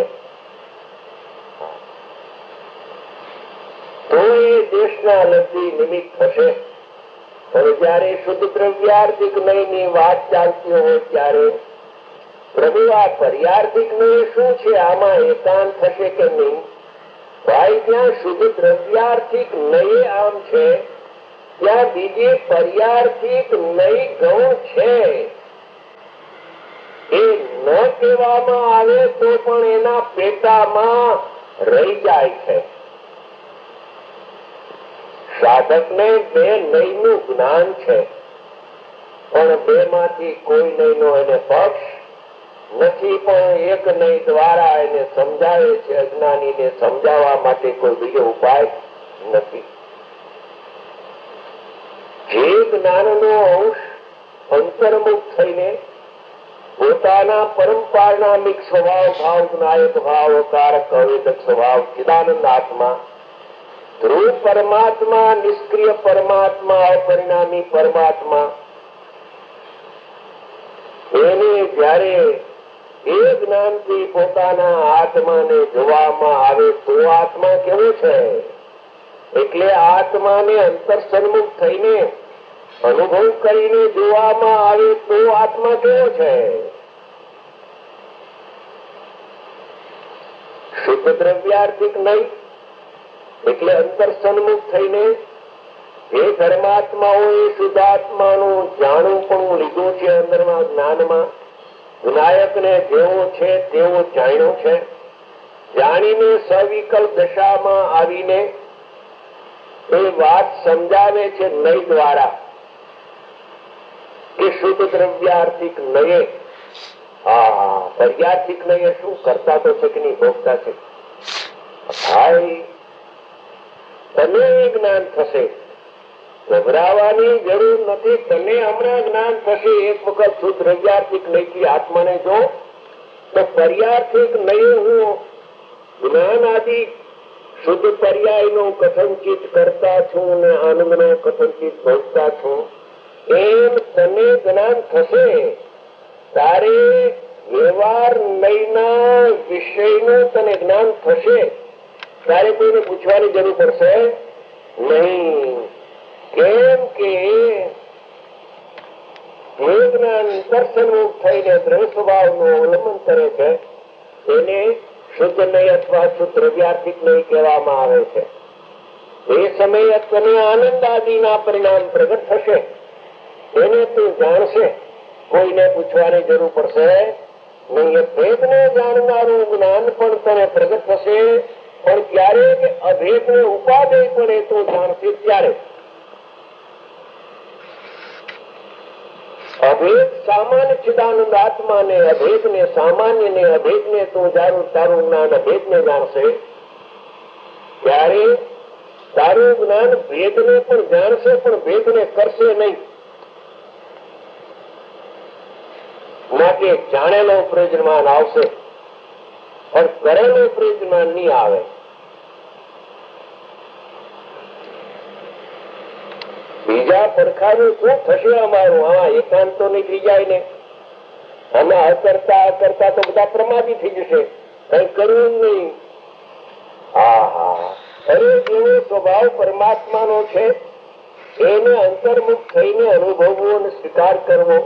તો એ દેશના લબ્ધી નિમિત્ત થશે. હવે જયારે શુદ્ધ દ્રવ્યાર્થિક નયની વાત ચાલતી હોય ત્યારે પ્રભુ આ પર્યાર્થિક નય શું છે આમાં એકાંત થશે કે નહીં? ભાઈ ત્યાં શુદ્ધ દ્રવ્યાર્થિક નય આમ છે ત્યાં બીજી પર્યાર્થિક નય ગૌણ છે. એ ન કહેવામાં આવે તો પણ એના પેટામાં રહી જાય છે. સાધક ને બે નયનું જ્ઞાન છે પણ બે માંથી કોઈ નયનો એને પક્ષ નથી, પણ એક નય દ્વારા એને સમજાવે છે. અજ્ઞાનીને સમજાવવા માટે કોઈ બીજો ઉપાય નથી. જે જ્ઞાનનો અંશ અંતર્મુખ થઈને પોતાના પરંપરામિક સ્વભાવ ભાવ નાયક ભાવ કારક અવેદક સ્વભાવ ચિદાનંદ આત્મા ધ્રુવ પરમાત્મા નિષ્ક્રિય પરમાત્મા અપરિણામી પરમાત્મા એને જયારે એ જ્ઞાનથી પોતાના આત્માને જોવામાં આવે તો આત્મા કેવો છે? એટલે આત્માને અંતર સન્મુખ થઈને અનુભવ કરીને જોવામાં આવે તો આત્મા કેવો છે? શુદ્ધ દ્રવ્યાર્થિક નહીં એટલે અંતર સન્મુખ થઈને જે ધર્માત્માઓએ શુદ્ધાત્માનું જાણું પણ લીધું છે અંદરમાં જ્ઞાનમાં વિનાયક ને જેવો છે તેવો જાણ્યો છે. જાણીને સવિકલ્પ દશામાં આવીને એ વાત સમજાવે છે નય દ્વારા કે શુદ્ધ દ્રવ્યાર્થિક નયે હા પર્યાર્થિક નયે શું કરતા તો છે કે નહીં ભોગતા છે. ભાઈ તને જ્ઞાન થશે, ગભરાવાની જરૂર નથી. તને હમણાં જ્ઞાન થશે. એક વખત શુદ્ધ દ્રવ્યાર્થિક નયથી આત્માને જો તો પર્યાર્થિક નય હું જ્ઞાન આદિ શુદ્ધ પર્યાય નું કથનચિત કરતા છું ને આનંદ નો કથનચિત ભોગતા છું એમ તને જ્ઞાન થશે. તારે વ્યવહાર નયના વિષયનું તને જ્ઞાન થશે. તારે કોઈને પૂછવાની જરૂર પડશે નહીં. કેમ કે જે જ્ઞાન દર્શનમુખ થઈને દ્રવ્ય સ્વભાવનું અવલંબન કરે છે એને શુદ્ધ નય અથવા શુદ્ધ દ્રવ્યાર્થિક નય કહેવામાં આવે છે. એ સમયે તને આનંદ આદિના પરિણામ પ્રગટ થશે. એને તું જાણશે. કોઈને પૂછવાની જરૂર પડશે નહીં. ભેદને જાણનારું જ્ઞાન પણ તને પ્રગટ થશે પણ ક્યારેક અભેદ ને ઉપાદેય પડે તો જાણશે ત્યારે. અભેદ સામાન્ય ચિદાનંદ આત્મા ને અભેદ ને સામાન્ય ને અભેદ ને તું જારું તારું જ્ઞાન અભેદ ને જાણશે ત્યારે તારું જ્ઞાન ભેદ ને પણ જાણશે પણ ભેદ ને કરશે નહીં. માટે જાણેલો પ્રયોજનમાન આવશે પણ કરેલો પ્રયોજનમાન નહીં આવે. બીજા પડખાનું શું થશે અમારું? હા, એકાંત તો નીકળી જાય ને. અમે અકર્તા અકર્તા તો બધા પ્રમાદી થઈ જશે, કઈ કરવું નહીં. હા હા, અરે જેવો સ્વભાવ પરમાત્માનો છે એને અંતર્મુખ થઈને અનુભવવો અને સ્વીકાર કરવો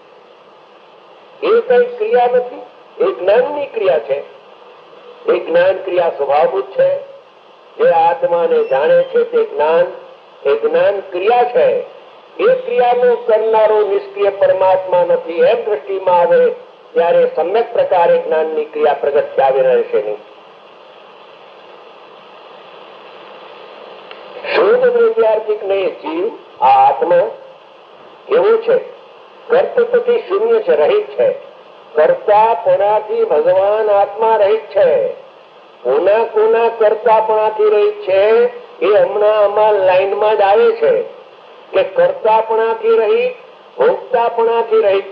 એ કઈ ક્રિયા નથી, એ જ્ઞાનની ક્રિયા છે. એ જ્ઞાન ક્રિયા સ્વભાવભૂત છે. જે આત્માને જાણે છે તે જ્ઞાન એ જ્ઞાન ક્રિયા છે. એ ક્રિયાનો કરનારો નિષ્ક્રિય પરમાત્મા નથી એમ દ્રષ્ટિમાં આવે ત્યારે સમ્યક પ્રકારે જ્ઞાનની ક્રિયા પ્રગટ આવી રહેશે નહીં. શુદ્ધ વિદ્યાર્થી નહીં જીવ આ આત્મા કેવું છે? કર્તૃત્વથી શૂન્ય છે, રહિત છે. કર્તાપણાથી ભગવાન આત્મા રહિત છે. કોના કોના કર્તાપણાથી રહિત છે એ હમણાં આમાં લાઈનમાં જ આવે છે કે કર્તાપણાથી રહિત, ભોગતાપણાથી રહિત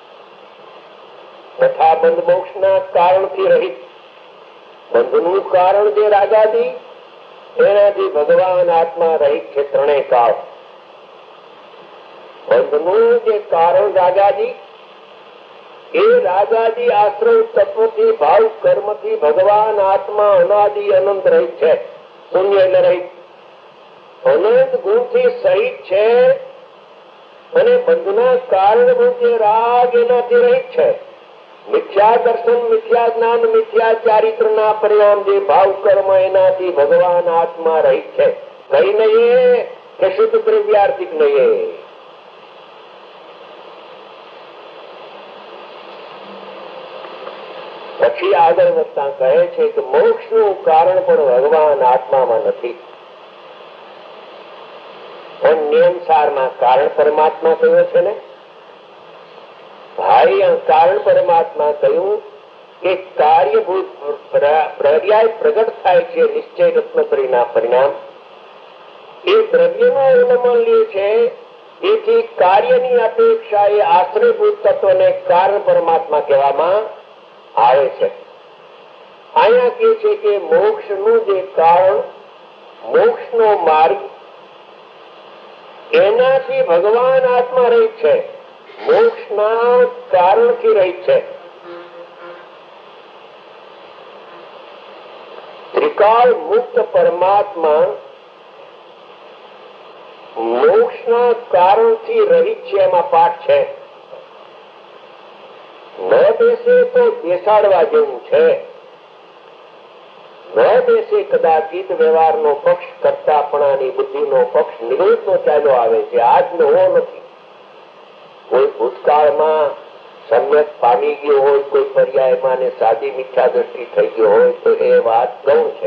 તથા બંધ મોક્ષના કારણથી રહિત. બંધનું કારણ જે રાગાદી એનાથી ભગવાન આત્મા રહિત છે ત્રણેય કાળ. બંધનું જે કારણ રાગાદી એ રાગાદી આશ્રય તત્વથી ભાવ કર્મથી ભગવાન આત્મા અનાદિ અનંત રહિત છે. શૂન્ય એટલે રહિત, અનંત ગુણથી સહિત છે. અને બંધના કારણભૂત જે રાગ એનાથી રહિત છે. મિથ્યા દર્શન, મિથ્યા જ્ઞાન, મિથ્યા ચારિત્ર ના પરિણામ જે ભાવ કર્મ એનાથી ભગવાન આત્મા રહિત છે. કઈ નહીં કે શુદ્ધ દ્રવ્યાર્થિક નહીં. પછી આગળ વધતા કહે છે કે મોક્ષ નું કારણ પણ ભગવાન આત્મામાં નથી. પણ નિયમસારમાં કારણ પરમાત્મા કહ્યો છે ને ભાઈ. કારણ પરમાત્મા કહ્યું કે કાર્યભૂત પર્યાય પ્રગટ થાય છે નિશ્ચય રત્નત્રય ના પરિણામ. એ દ્રવ્યનું અવલંબન લે છે. એથી કાર્યની અપેક્ષા એ આશ્રયભૂત તત્વને કારણ પરમાત્મા કહેવામાં આવે છે. અહીંયા કે છે કે મોક્ષ નું જે કારણ, મોક્ષ નો માર્ગ એનાથી ભગવાન આત્મા રહિત છે. મોક્ષ ના કારણ થી રહિત છે. ત્રિકાળ મુક્ત પરમાત્મા મોક્ષ ના કારણ થી રહિત છે. એમાં પાઠ છે. ન બેસે તો બેસાડવા જેવું છે. ન બેસે કદાચિત વ્યવહાર નો પક્ષ કરતાપણાની બુદ્ધિ નો પક્ષ નિરોધ નો ચાલ્યો આવે છે. આજ નો નથી. કોઈ ભૂતકાળમાં સમ્યક પામી ગયો હોય, કોઈ પર્યાયમાં ને સાદી મિથ્યા દ્રષ્ટિ થઈ ગયો હોય તો એ વાત ગૌણ છે.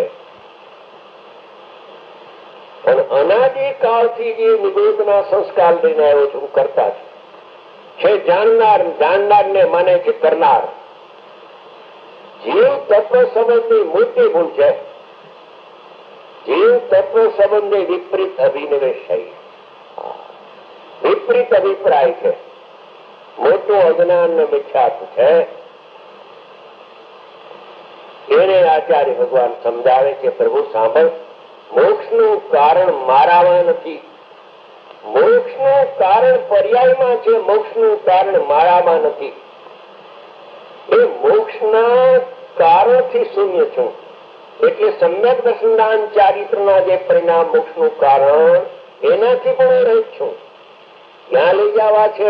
પણ અનાદિ કાળથી જે નિરોધના સંસ્કાર લઈને આવ્યો છું કરતા છે જાણનાર, જાણનાર ને માને છે કરનાર. જીવ તત્વ સંબંધી મોટી ભૂલ છે. જીવ તત્વ સંબંધી વિપરીત અભિનિવેશ, વિપરીત અભિપ્રાય છે. મોટું અજ્ઞાન ને મિથ્યાત્વ છે. એને આચાર્ય ભગવાન સમજાવે છે પ્રભુ સાંભળ, મોક્ષ નું કારણ મારામાં નથી. મોક્ષ નું કારણ પર્યાયમાં છે. મોક્ષ નું કારણ મારામાં નથી. એ મોક્ષ ના કારણ થી શૂન્ય છું. એટલે સમ્યક દર્શન ચારિત્ર ના જે પરિણામ મોક્ષ નું કારણ એનાથી પણ હું રહિત છું. ક્યાં લઈ જવા છે?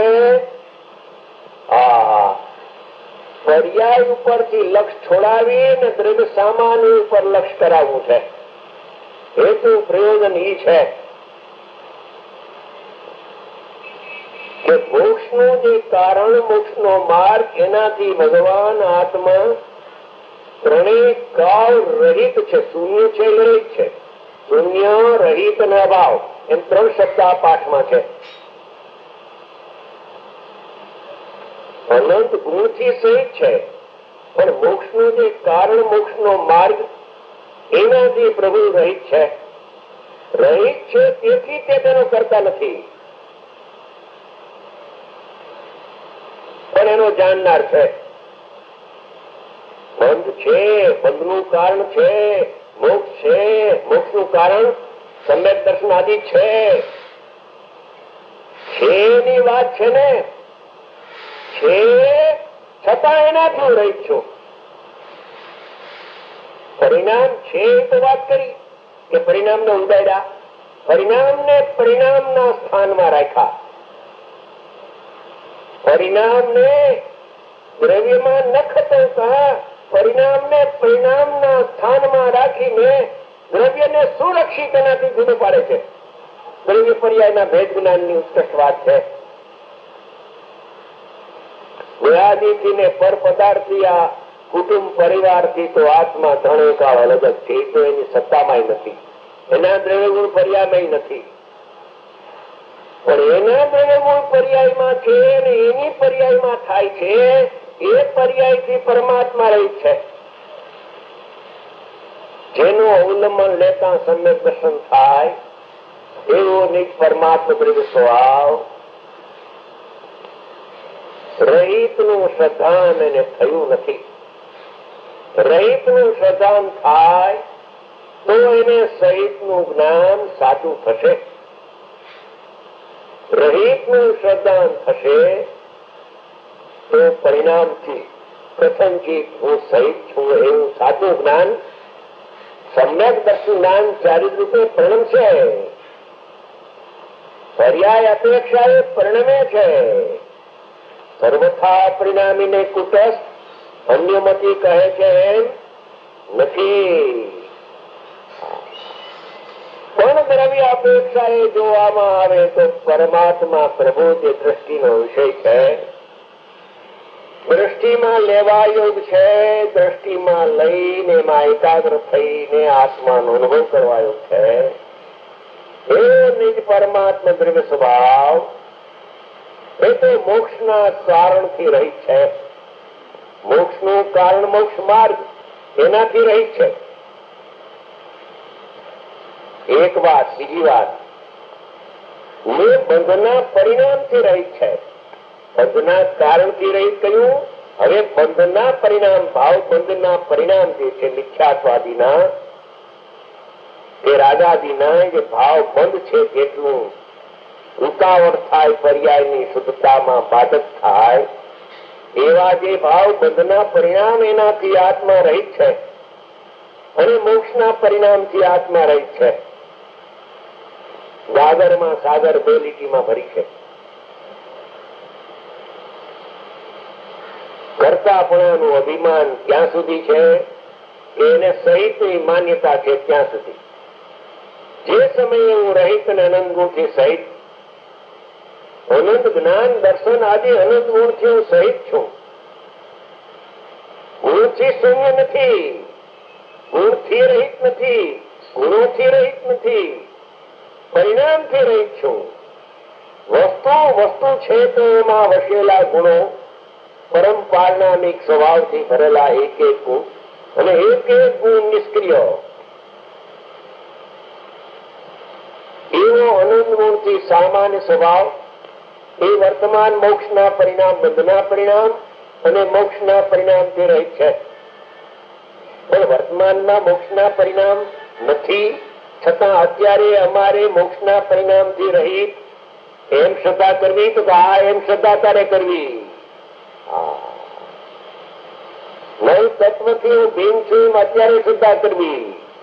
આ પર્યાય ઉપરથી લક્ષ છોડાવી ને દ્રવ્ય સામાન્ય ઉપર લક્ષ કરાવવું છે. હેતુ પ્રયોજન ઈ છે કે મોક્ષ નું જે કારણ, મોક્ષ નો માર્ગ એનાથી ભગવાન આત્મા ત્રણેય કાળ રહિત છે. શૂન્ય છે એટલે રહિત છે. શૂન્ય, રહિત અને અભાવ એમ ત્રણ શબ્દ આ પાઠમાં છે. અનંત ગુણથી સહિત છે, પણ મોક્ષ નું જે કારણ, મોક્ષ નો માર્ગ, એનાથી પ્રભુ રહિત છે. રહિત છે તેથી તે તેનો કરતા નથી, પણ એનો જાણનાર છે. બંધ છે, બંધ નું કારણ છે મોક્ષ છે. મોક્ષ નું કારણ સમ્યક દર્શન આદિ છે. ની વાત છે ને, છે છતાં એનાથી હું રહિત છું. પરિણામ છે તો વાત કરી કે પરિણામ ને ઉડાડ્યા, પરિણામ ને પરિણામ ના સ્થાનમાં રાખ્યા. પરિણામ ને દ્રવ્યમાં ન ખતરતા પરિણામ ને પરિણામ ના સ્થાનમાં રાખીને દ્રવ્ય ને સુરક્ષિત એનાથી જુદું પાડે છે. દ્રવ્ય પર્યાયના ભેદ જ્ઞાન ની ઉત્કૃષ્ટ વાત છે. દેહાદિથી ને પર પદાર્થી, આ કુટુંબ પરિવાર થી તો આત્મા ત્રણેય કાળ અલગ જ છે. તો એની સત્તામાં નથી, એના દ્રવ્ય ગુણ પર્યાયમાં નથી, પણ એના દ્રવ્ય ગુણ પર્યાયમાં છે અને એની પર્યાયમાં થાય છે. એ પર્યાય થી પરમાત્મા રહી છે. જેનું અવલંબન લેતા સમ્યક દર્શન થાય એવો નિજ પરમાત્મા દ્રવ્ય સ્વભાવ રહિત નું શ્રદ્ધાન એને થયું નથી. રહિત નું શ્રદ્ધાન થાય તો એને સહિત નું જ્ઞાન સાચું થશે. રહિત નું શ્રદ્ધાન થશે તો પરિણામથી પ્રથમથી હું સહિત છું એવું સાચું જ્ઞાન, સમ્યક દર્શન જ્ઞાન ચારિત રૂપે પરિણમશે. પર્યાય અપેક્ષા એ પરિણમે છે. સર્વથા પરિણામીને કુટસ્થ અન્યમતી કહે છે એમ નથી. પણ દ્રવ્ય અપેક્ષા એ જોવામાં આવે તો પરમાત્મા પ્રભુ જે દ્રષ્ટિનો વિષય છે, દ્રષ્ટિમાં લેવા યોગ છે, દ્રષ્ટિમાં લઈને એમાં એકાગ્ર થઈને આત્માનો અનુભવ કરવા યોગ છે. એ નિજ પરમાત્મા દ્રવ્ય સ્વભાવ એ તો મોક્ષ ના કારણ થી રહિત છે. મોક્ષ નું કારણ મોક્ષ માર્ગ એનાથી રહિત છે. એક વાત. બીજી વાત, મેં બંધના પરિણામ થી રહિત છે. બંધના કારણ થી રહિત કહ્યું. હવે બંધના પરિણામ, ભાવ બંધના પરિણામ જે છે મિથ્યાત્વાદીના કે રાગાદીના જે ભાવ બંધ છે, જેટલું રૂકાવટ થાય પર્યાયની શુદ્ધતામાં બાધક થાય, એવા જે ભાવ બંધના પરિણામ એનાથી આત્મા રહિત છે અને મોક્ષના પરિણામથી આત્મા રહિત છે. ગાગરમાં સાગર બે લીટીમાં ભરી છે. કરતાપણાનું અભિમાન ક્યાં સુધી છે? એને સહિતની માન્યતા છે ત્યાં સુધી. જે સમયે હું રહિત અને અનંત ગુણથી સહિત, અનંત જ્ઞાન દર્શન આદિ અનંત ગુણથી હું સહિત છું. ગુણથી શૂન્ય નથી, ગુણથી રહિત નથી, ગુણોથી રહિત નથી, પરિણામથી રહિત છું. વસ્તુ વસ્તુ છે તો એમાં વસેલા ગુણો, પરમ પારણામિક સ્વભાવથી ભરેલા એક એક ગુણ અને એક એક ગુણ નિષ્ક્રિય, એવો અનંત ગુણથી સામાન્ય સ્વભાવ એ વર્તમાન મોક્ષના પરિણામ, બંધના પરિણામ અને મોક્ષના પરિણામથી રહિત છે. પણ વર્તમાનમાં મોક્ષના પરિણામ નથી, છતાં અત્યારે અમારે મોક્ષના પરિણામથી રહિત એમ શ્રદ્ધા કરવી તો આ એમ શ્રદ્ધા તારે કરવી. નવ તત્વથી હું ભીમ છું એમ અત્યારે શ્રદ્ધા કરવી.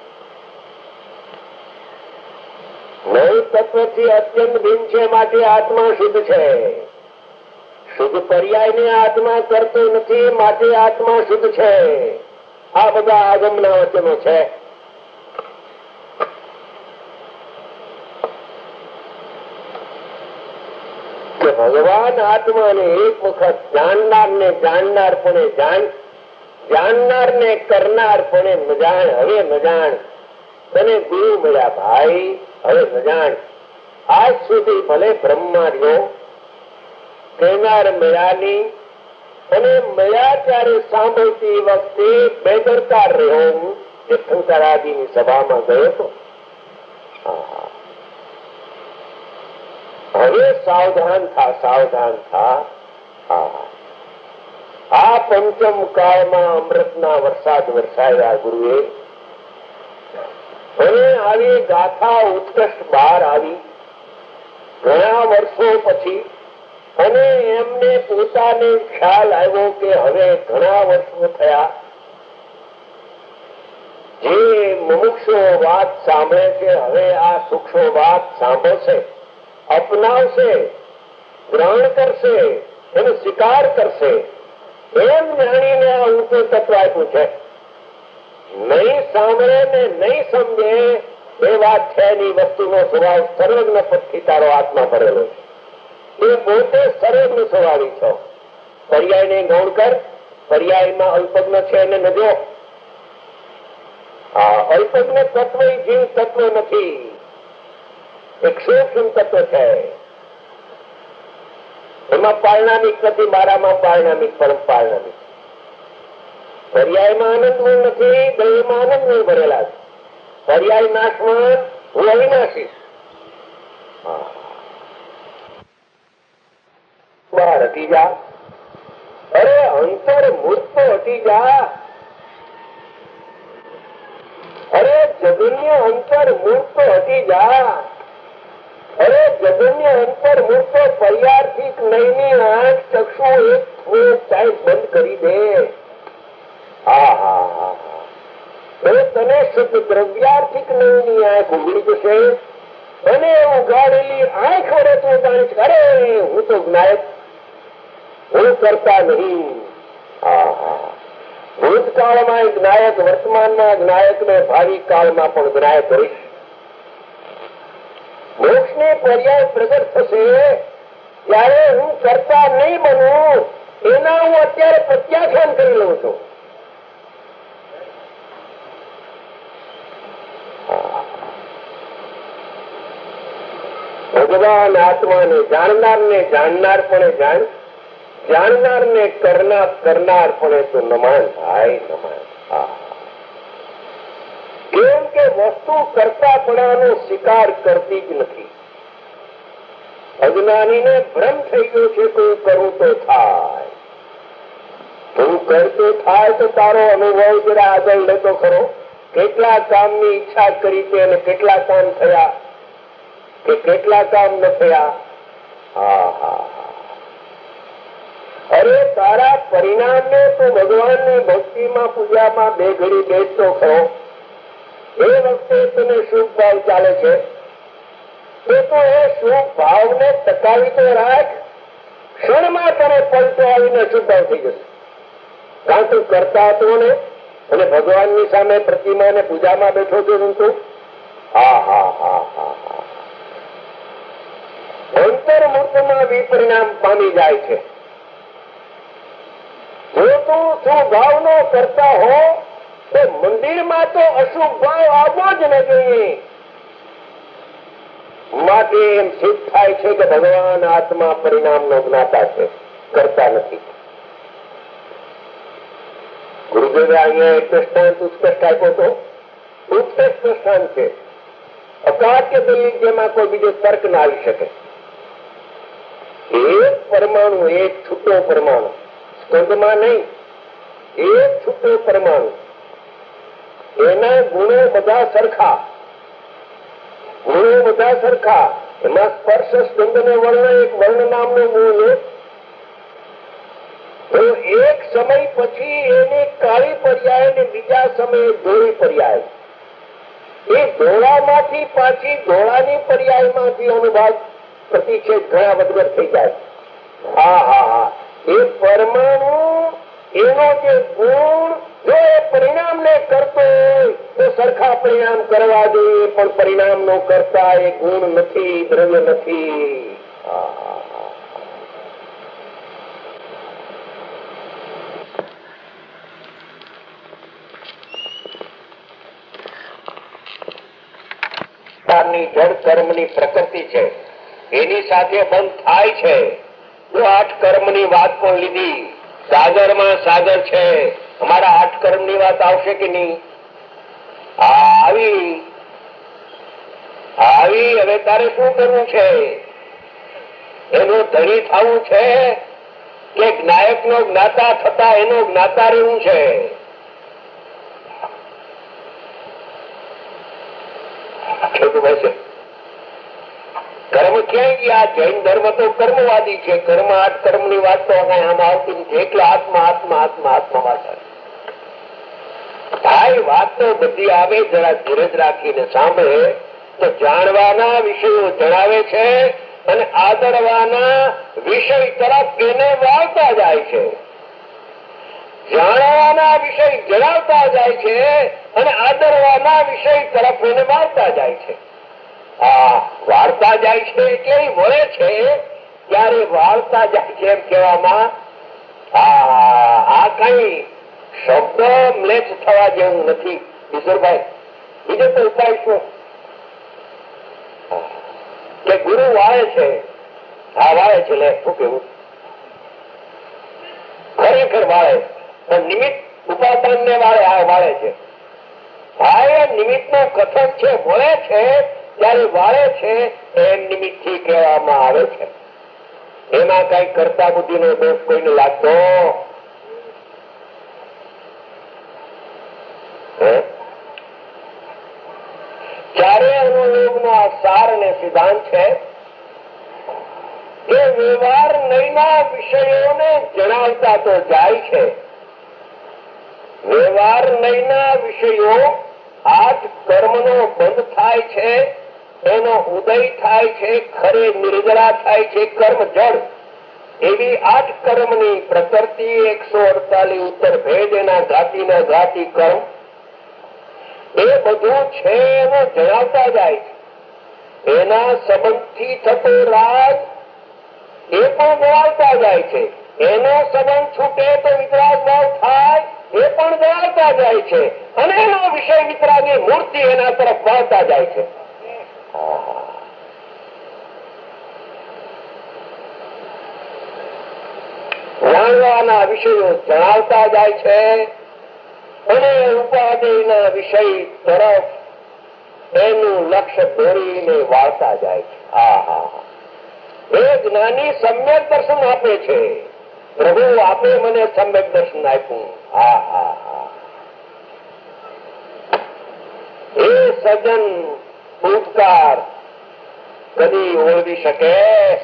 નવ તત્વથી અત્યંત ભીમ છે માટે આત્મા શુદ્ધ છે. શુદ્ધ પર્યાયને આત્મા કરતો નથી માટે આત્મા શુદ્ધ છે. આ બધા આગમના વચનો છે. ભગવાન આત્માને એક વખત જાણનાર ને જાણનાર પણ જાણ જાણનાર ને કરનાર પણ ન જાણ, હવે ન જાણ. તને ગુરુ મળ્યા ભાઈ, હવે ન જાણ. આજ સુધી ભલે બ્રહ્મા રહ્યો, કહેનાર મળ્યાની, અને મળ્યા ત્યારે સાંભળતી વખતે બેદરકાર રહ્યો હું. તીર્થંકરાદિની સભામાં ગયો હતો. હવે સાવધાન થા, સાવધાન થા. આ પંચમ કાળમાં અમૃતના વરસાદ વરસાવ્યા ગુરુએ. અને આવી ગાથા ઉત્કૃષ્ટ બહાર આવી ઘણા વર્ષો પછી. અને એમને પોતાને ખ્યાલ આવ્યો કે હવે ઘણા વર્ષો થયા, જે મુમુક્ષો વાત સાંભળે છે હવે આ સૂક્ષ્મ વાત સાંભળશે, અપનાવશે, ગ્રહણ કરશે, એનો સ્વીકાર કરશે, એમ જાણીને આ ઊંચું તત્વ આપ્યું છે. નહીં સાંભળે ને નહીં સમજે એ વાત છે એની વસ્તુનો સ્વભાવ સર્વજ્ઞ પદથી તારો આત્મા ભરેલો છે. એ પોતે સર્વજ્ઞ સ્વભાવી છો. પર્યાય ને ગૌણ કર. પર્યાયમાં અલ્પજ્ઞ છે એને નજો. આ અલ્પજ્ઞ તત્વ જીવ તત્વ નથી, એક સૂક્ષ્મ તત્વ છે. એમાં પારણામિક નથી, મારામાં પારણામિક, પરમ પારણામિક. પર્યાયમાં આનંદ ગુણ નથી, દૈવમાં આનંદ ગુણ ભરેલા છે. પર્યાય નાશમાં હું અવિનાશી. બહાર હટી જા. અરે અંતર મૂર્ત હટી જા. અરે જગન્ય અંતર મૂર્ત હટી જા. અરે જગન્ય અંતર મૂર્ત પર્યાર્થિક નયની આંખ ચક્ષુ એક થોડો ટાઈમ બંધ કરી દે. હા હા હા તને શુદ્ધ દ્રવ્યાર્થિક નયની આંખ ઉઘડી જશે. અને ઉઘાડેલી આંખ વડે તું જાણીશ અરે હું તો જ્ઞાયક, હું કરતા નહીં. હા હા ભૂતકાળમાં જ્ઞાયક, વર્તમાનમાં જ્ઞાયક ને ભાવિ કાળમાં પણ જ્ઞાયક રહીશ. મોક્ષ ને પર્યાય પ્રગટ થશે ત્યારે હું કરતા નહીં બનું, એના હું અત્યારે પ્રત્યાખ્યાન કરી લઉં છું. ભગવાન આત્માને જાણનાર ને જાણનાર પણ જાણ, જાણનાર ને કરનાર કરનાર પણ તો નમાન થાય, નમાન. કેમ કે વસ્તુ કરતા પણાનો સ્વીકાર કરતી જ નથી. અજ્ઞાનીને ભ્રમ થઈ ગયો છે કે હું કરું તો થાય, હું કરતો થાય તો તારો અનુભવ જરા આગળ લેતો ખરો. કેટલા કામની ઈચ્છા કરી છે અને કેટલા કામ થયા કે કેટલા કામ ન થયા. હા હા અરે તારા પરિણામને તો ભગવાનની ભક્તિમાં પૂજામાં બે ઘડી બેસતો ખરો. એ વખતે તને શુભ ભાવ ચાલે છે તો તો એ શુભ ભાવને ટકાવી તો રાખ. ક્ષણમાં તને પલટો આવીને શુભ ભાવ થઈ જશે. કારણ તું કરતા હતો ને અને ભગવાનની સામે પ્રતિમાને પૂજામાં બેઠો છો તું. હા હા હા હા હા અંતર્મુખમાં વિપરિણામ પામી જાય છે. જો તું શુભ ભાવ નો કરતા હો તો મંદિરમાં તો અશુભ ભાવ આવવો જ ન જોઈએ. માટે એમ સિદ્ધ થાય છે કે ભગવાન આત્મા પરિણામ નો જ્ઞાતા છે, કરતા નથી. ગુરુદેવે અહીંયા એક દ્રષ્ટાંત ઉત્કૃષ્ટ આપ્યો હતો. ઉત્કૃષ્ટ દ્રષ્ટાંત છે. અકાટ્ય દલીલ જેમાં કોઈ બીજો તર્ક ના આવી શકે. એક પરમાણુ, એક છૂટો પરમાણુ, સ્કંદમાં નહીં, એક છૂટો પરમાણુ, એના ગુણો બધા સરખા, ગુણો બધા સરખા. એમાં સ્પર્શ સ્કંદ ને વર્ણ, એક વર્ણ નામનો ગુણ છે. તો એક સમય પછી એની કાળી પર્યાય ને બીજા સમયે ધોળી પર્યાય, એ ધોળામાંથી પાછી ધોળાની પર્યાયમાંથી અનુભાવ પ્રતિક્ષેપ ઘણા વધઘટ થઈ જાય. હા હા હા એ પરમાણુ એનો જે ગુણ જો એ પરિણામ ને કરતો હોય તો સરખા પરિણામ કરવા જોઈએ, પણ પરિણામ નો કરતા એ ગુણ નથી, દ્રવ્ય નથી. પ્રકારની જળ કર્મની પ્રકૃતિ છે એની સાથે બંધ થાય છે. જો આઠ કર્મની વાત પણ લીધી, સાગરમાં સાગર છે, અમારા આઠ કર્મની વાત આવશે કે નહીં? આવી આવી હવે તારે શું કરવું છે? એનું ધણી થવું છે કે જ્ઞાયક નો જ્ઞાતા થતા એનો જ્ઞાતા રહેવું છે? કર્મ ક્યાંય ગયા? જૈન ધર્મ તો કર્મવાદી છે. કર્મ આઠ કર્મ ની વાત તો કઈ આમ આવતી નથી. એટલે આત્મા આત્મા આત્મા આત્મા વાત ભાઈ વાત તો બધી આવે. જરા ધીરજ રાખીને સાંભળે તો જાણવાના વિષયો જણાવે છે અને આદરવાના વિષય તરફ એને વાળતા જાય છે. જાણવાના વિષય જણાવતા જાય છે અને આદરવાના વિષય તરફ એને વાળતા જાય છે. આ વાળતા જાય છે એટલે વળે છે. ત્યારે વાળતા જાય છે એમ કહેવામાં આ કઈ શબ્દ મ્લેચ્છ થવા જેવું નથી. ઈશ્વરભાઈ, બીજો તો ઉપાય શું કે ગુરુ વાળે છે? હા વાળે છે. લે શું કેવું? ખરેખર વાળે પણ નિમિત્ત ઉપાદાન ને વાળે આ વાળે છે. હા નિમિત્ત નું કથન છે, વળે છે ત્યારે વાળે છે એમ નિમિત્ત થી કહેવામાં આવે છે. એમાં કઈ કરતા બુદ્ધિ નો દોષ કોઈને લાગતો ચારે અનુયોગ નો આ સાર અને સિદ્ધાંત છે કે વ્યવહાર નયના વિષયોને જણાવતા તો જાય છે. વ્યવહાર નયના વિષયો આઠ કર્મનો બંધ થાય છે, એનો ઉદય થાય છે, ખરે નિર્જરા થાય છે, કર્મ જળ. એવી આઠ કર્મની પ્રકૃતિ એકસો અડતાલીસ ઉત્તર ભેદ એના ઘાતીના ઘાતી કર્મ એ બધું છે એનો જણાવતા જાય છે. એના સંબંધથી થતો રાગ એ પણ જણાવતા જાય છે. એનો સંબંધ છૂટે તો વિતરાગ ભાવ થાય એ પણ જણાવતા જાય છે. અને એનો વિષય વિતરાગની મૂર્તિ એના તરફ વળતા જાય છે. જાણવાના વિષયો જણાવતા જાય છે અને ઉપાધિના વિષય તરફ એનું લક્ષ્ય દોરીને વાળતા જાય છે. આહા, એ જ્ઞાની સમ્યક દર્શન આપે છે. પ્રભુ આપે મને સમ્યક દર્શન આપ્યું. આહા, એ સજ્જન ઉપકાર કદી ઓળવી શકે?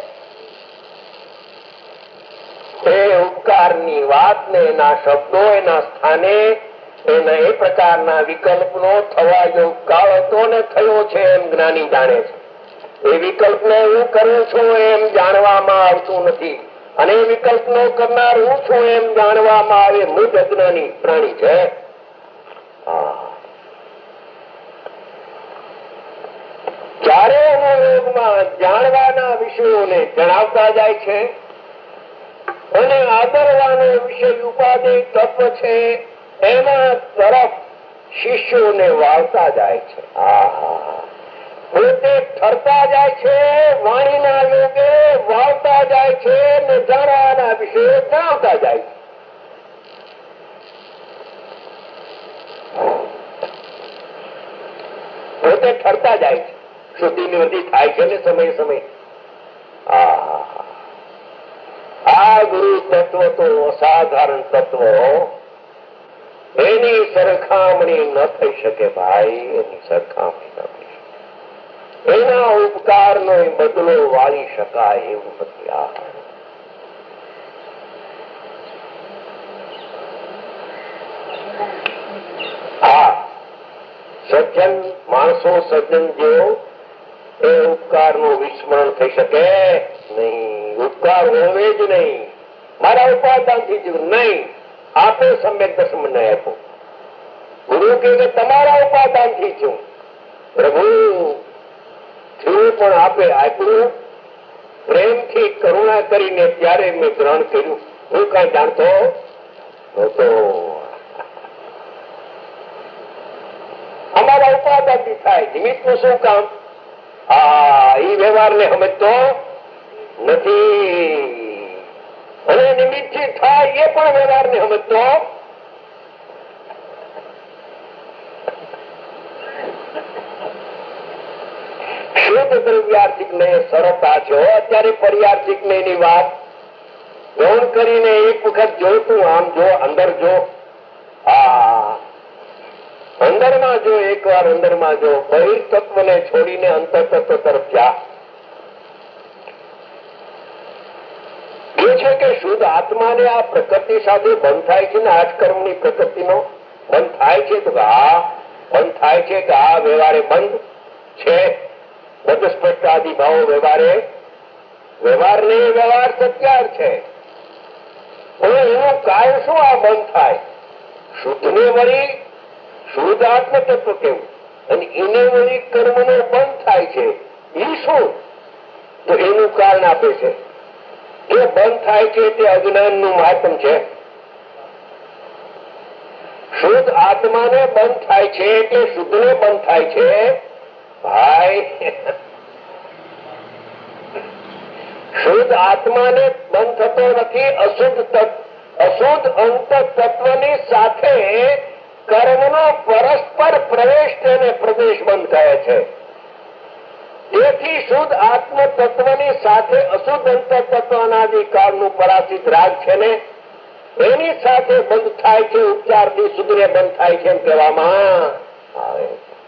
એ ઉપકારની વાતને એના શબ્દો એના સ્થાને એના એ પ્રકારના વિકલ્પનો થવા જેવો કાળ હતો ને થયો છે એમ જ્ઞાની જાણે છે. એ વિકલ્પને હું કરું છું એમ જાણવામાં આવતું નથી અને એ વિકલ્પનો કરનાર હું છું એમ જાણવામાં આવે મુજ અજ્ઞાની પ્રાણી છે. ચારે અનુયોગમાં જાણવાના વિષયોને જણાવતા જાય છે અને આદરવાનો વિષય ઉપાધિ તત્વ છે એના તરફ શિષ્યોને વાળતા જાય છે. આહા, પોતે ઠરતા જાય છે, વાણીના યોગે વાળતા જાય છે ને જાણવાના વિષયો જણાવતા જાય છે. પોતે ઠરતા જાય છે, શુદ્ધિ નિવૃત્તિ થાય છે ને સમય સમય. આહા, આ ગુરુ તત્વ તો અસાધારણ તત્વ, એની સરખામણી ન થઈ શકે ભાઈ. એની સરખામણી ન થઈ શકે. એના ઉપકાર નો બદલો વાળી શકાય એવું નથી. હા, સજ્જન માણસો સજ્જન જેવો એ ઉપકાર નું વિસ્મરણ થઈ શકે નહીં. ઉપકાર હોવે જ નહીં. મારા ઉપાદાન થી જ નહીં. આપે સમ્યક દર્શન મને આપો. ગુરુ કે તમારા ઉપાદાન થી છું. પ્રભુ થયું પણ આપે આપ્યું પ્રેમથી કરુણા કરીને ત્યારે મેં ગ્રહણ કર્યું. હું કઈ જાણતો નહોતો. અમારા ઉપાદાન થી થાય. નિમિત્ત નું શું કામ? હા, એ વ્યવહાર ને સમજતો નથી. અને નિમિત્ત થી થાય એ પણ વ્યવહાર ને સમજતો શુદ્ધ દ્રવ્યાર્થિક ને સરળતા છે. અત્યારે પર્યાર્થિક ને એની વાત ગૌણ કરીને એક વખત જોઈતું. આમ જો અંદર જો, આ અંદર માં જો, એક વાર અંદર માં જો, બહિર્તત્વ ને છોડીને અંતર તત્વ તરફ જા. એ છે કે શુદ્ધ આત્માને આ પ્રકૃતિ સાથે બંધ થાય છે ને આઠ કર્મ ની પ્રકૃતિ નો બંધ થાય છે. તો આ બંધ થાય છે કે આ વ્યવહારે બંધ છે. બધું સ્પષ્ટ આદિ ભાવો વ્યવહારે વ્યવહાર ને વ્યવહાર સત્યાર છે. એનું કારણ શું આ બંધ થાય? શુદ્ધ ને વળી શુદ્ધ આત્મ તત્વ કેવું અને એને વળી કર્મ નો બંધ થાય છે એ શું? તો એનું કારણ આપે છે. એ બંધ થાય છે તે અજ્ઞાન નું મહાત્મ છે. શુદ્ધ આત્માને બંધ થાય છે એટલે શુદ્ધ ને બંધ થાય છે. ભાઈ, શુદ્ધ આત્માને બંધ થતો નથી. અશુદ્ધ અશુદ્ધ અંત તત્વની સાથે કર્મનો પરસ્પર પ્રવેશ તેને પ્રદેશ બંધ કહે છે. તેથી શુદ્ધ આત્મ તત્વની સાથે અશુદ્ધ અંત તત્વ અનાદિકાળનું પરાચિત રાગ છે ને એની સાથે બંધ થાય છે. ઉપચારથી શુદ્ધને બંધ થાય છે એમ કહેવામાં આવે.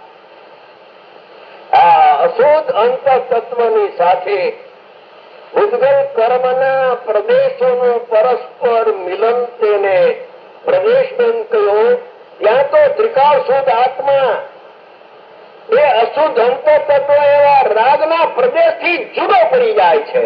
આ અશુદ્ધ અંત તત્વની સાથે ઉદ્ગલ કર્મના પ્રદેશોનું પરસ્પર મિલન તેને પ્રદેશ બંધ કહ્યો. ત્યાં તો ત્રિકાળ શુદ્ધ આત્મા એ અશુદ્ધ અંત તત્વ એવા રાગના પ્રદેશ થી જુદો પડી જાય છે.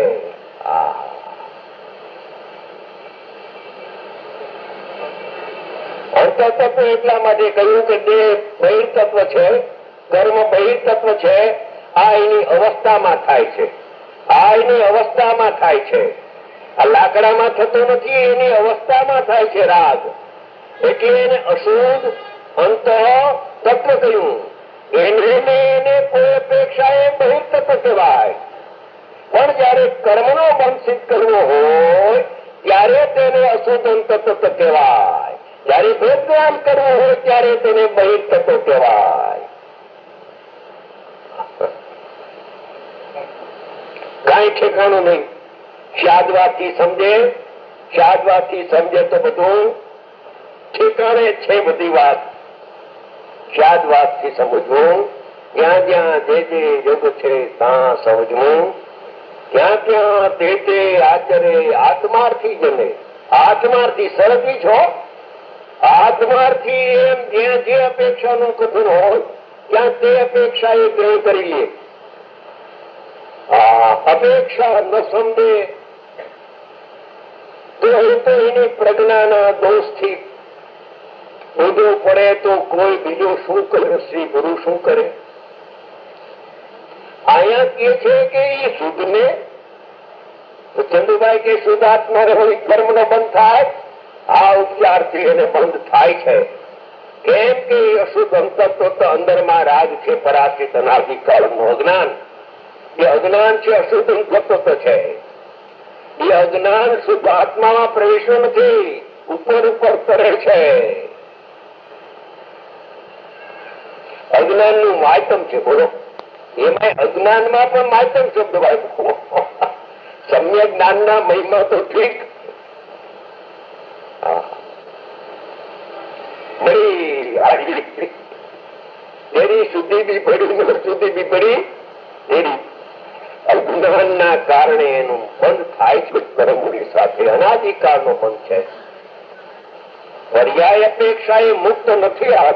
અંત તત્વ એટલા માટે કહ્યું કે દેહ બહિર્તત્વ છે, કર્મ બહિર્તત્વ છે. આ એની અવસ્થામાં થાય છે. આ એની અવસ્થામાં થાય છે. આ લાકડામાં થતો નથી, એની અવસ્થામાં થાય છે રાગ. એટલે એને અશુદ્ધ અંત તત્વ કહ્યું. એને કોઈ અપેક્ષા એ બહિર્તત્વ કહેવાય. પણ જયારે કર્મનો બંધ સિદ્ધ કરવો હોય ત્યારે તેને અશુદ્ધ અંત તત્વ કહેવાય. જયારે ભેદજ્ઞાન કરવું હોય ત્યારે તેને બહિર્તત્વ કહેવાય. કઈ ઠેકાણું નહીં. શાદવાથી સમજે શાદવાથી સમજે તો બધું ઠેકાણે છે. બધી વાત શાદવાદ થી સમજવું. જ્યાં જ્યાં જે જે યોગ છે ત્યાં સમજવું. ત્યાં ત્યાં તે તે આચરે આત્માર્થી જને. આત્માર્થી સરળથી છો. આત્માર્થી એમ જ્યાં જે અપેક્ષાનું કથન હોય ત્યાં તે અપેક્ષા એ ગ્રહણ કરી લે. અપેક્ષા ન સમજે તો એ તો એની પ્રજ્ઞાના દોષથી બોધવું પડે. તો કોઈ બીજું શું કરે? શ્રી ગુરુ શું કરે? અહીંયા કે છે કે એ શુદ્ધ ને ચંદુભાઈ કે શુદ્ધ આત્મા કર્મ નો બંધ થાય. આ ઉપચાર થી એને બંધ થાય છે. કેમ કે અશુદ્ધ અંત તો અંદર માં રાગ છે. પરાચિત અનાદિકાળ નું અજ્ઞાન. એ અજ્ઞાન છે. અશુદ્ધ અંત છે. એ અજ્ઞાન શુદ્ધ આત્મામાં પ્રવેશ્યો નથી. ઉપર ઉપર કરે છે. અજ્ઞાન નું માયતમ છે. બોલો, એમાં અજ્ઞાન માં પણ માયતમ શબ્દ વાપરો. સમ્યક જ્ઞાન ના મહિમા તો ઠીક. તેરી શુદ્ધિ બી પડી, શુદ્ધિ બી પડી. તેરી અજ્ઞાન ના કારણે એનું બંધ થાય છે. કર્મોની સાથે અનાદિકાળ નો બંધ છે. પર્યાય અપેક્ષા એ મુક્ત નથી. આ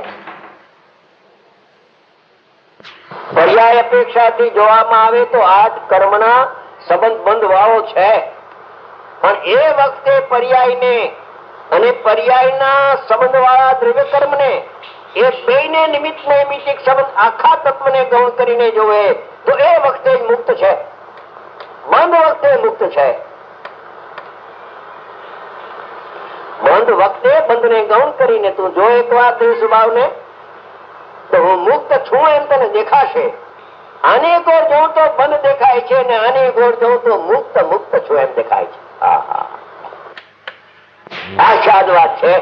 પર્યાય અપેક્ષાથી જોવામાં આવે તો આજ કર્મના સંબંધ બંધવાળો છે. પણ એ વખતે પર્યાયને અને પર્યાયના સંબંધ વાળા દ્રવ્ય કર્મ ને એ બેયને નિમિત્ત નૈમિતિક સંબંધ આખા તત્વને ગૌણ કરીને જોવે તો એ વખતે મુક્ત છે. બંધ વખતે મુક્ત છે. બંધ વખતે બંધને ગૌણ કરીને તું જો એક વાર તે સ્વભાવને તો હું મુક્ત છું એમ તને દેખાશે. આને ગોળ જોઉં તો બંધ દેખાય છે ને આને ગોળ જોઉં તો મુક્ત મુક્ત છું એમ દેખાય છે. આ શાદ વાત છે.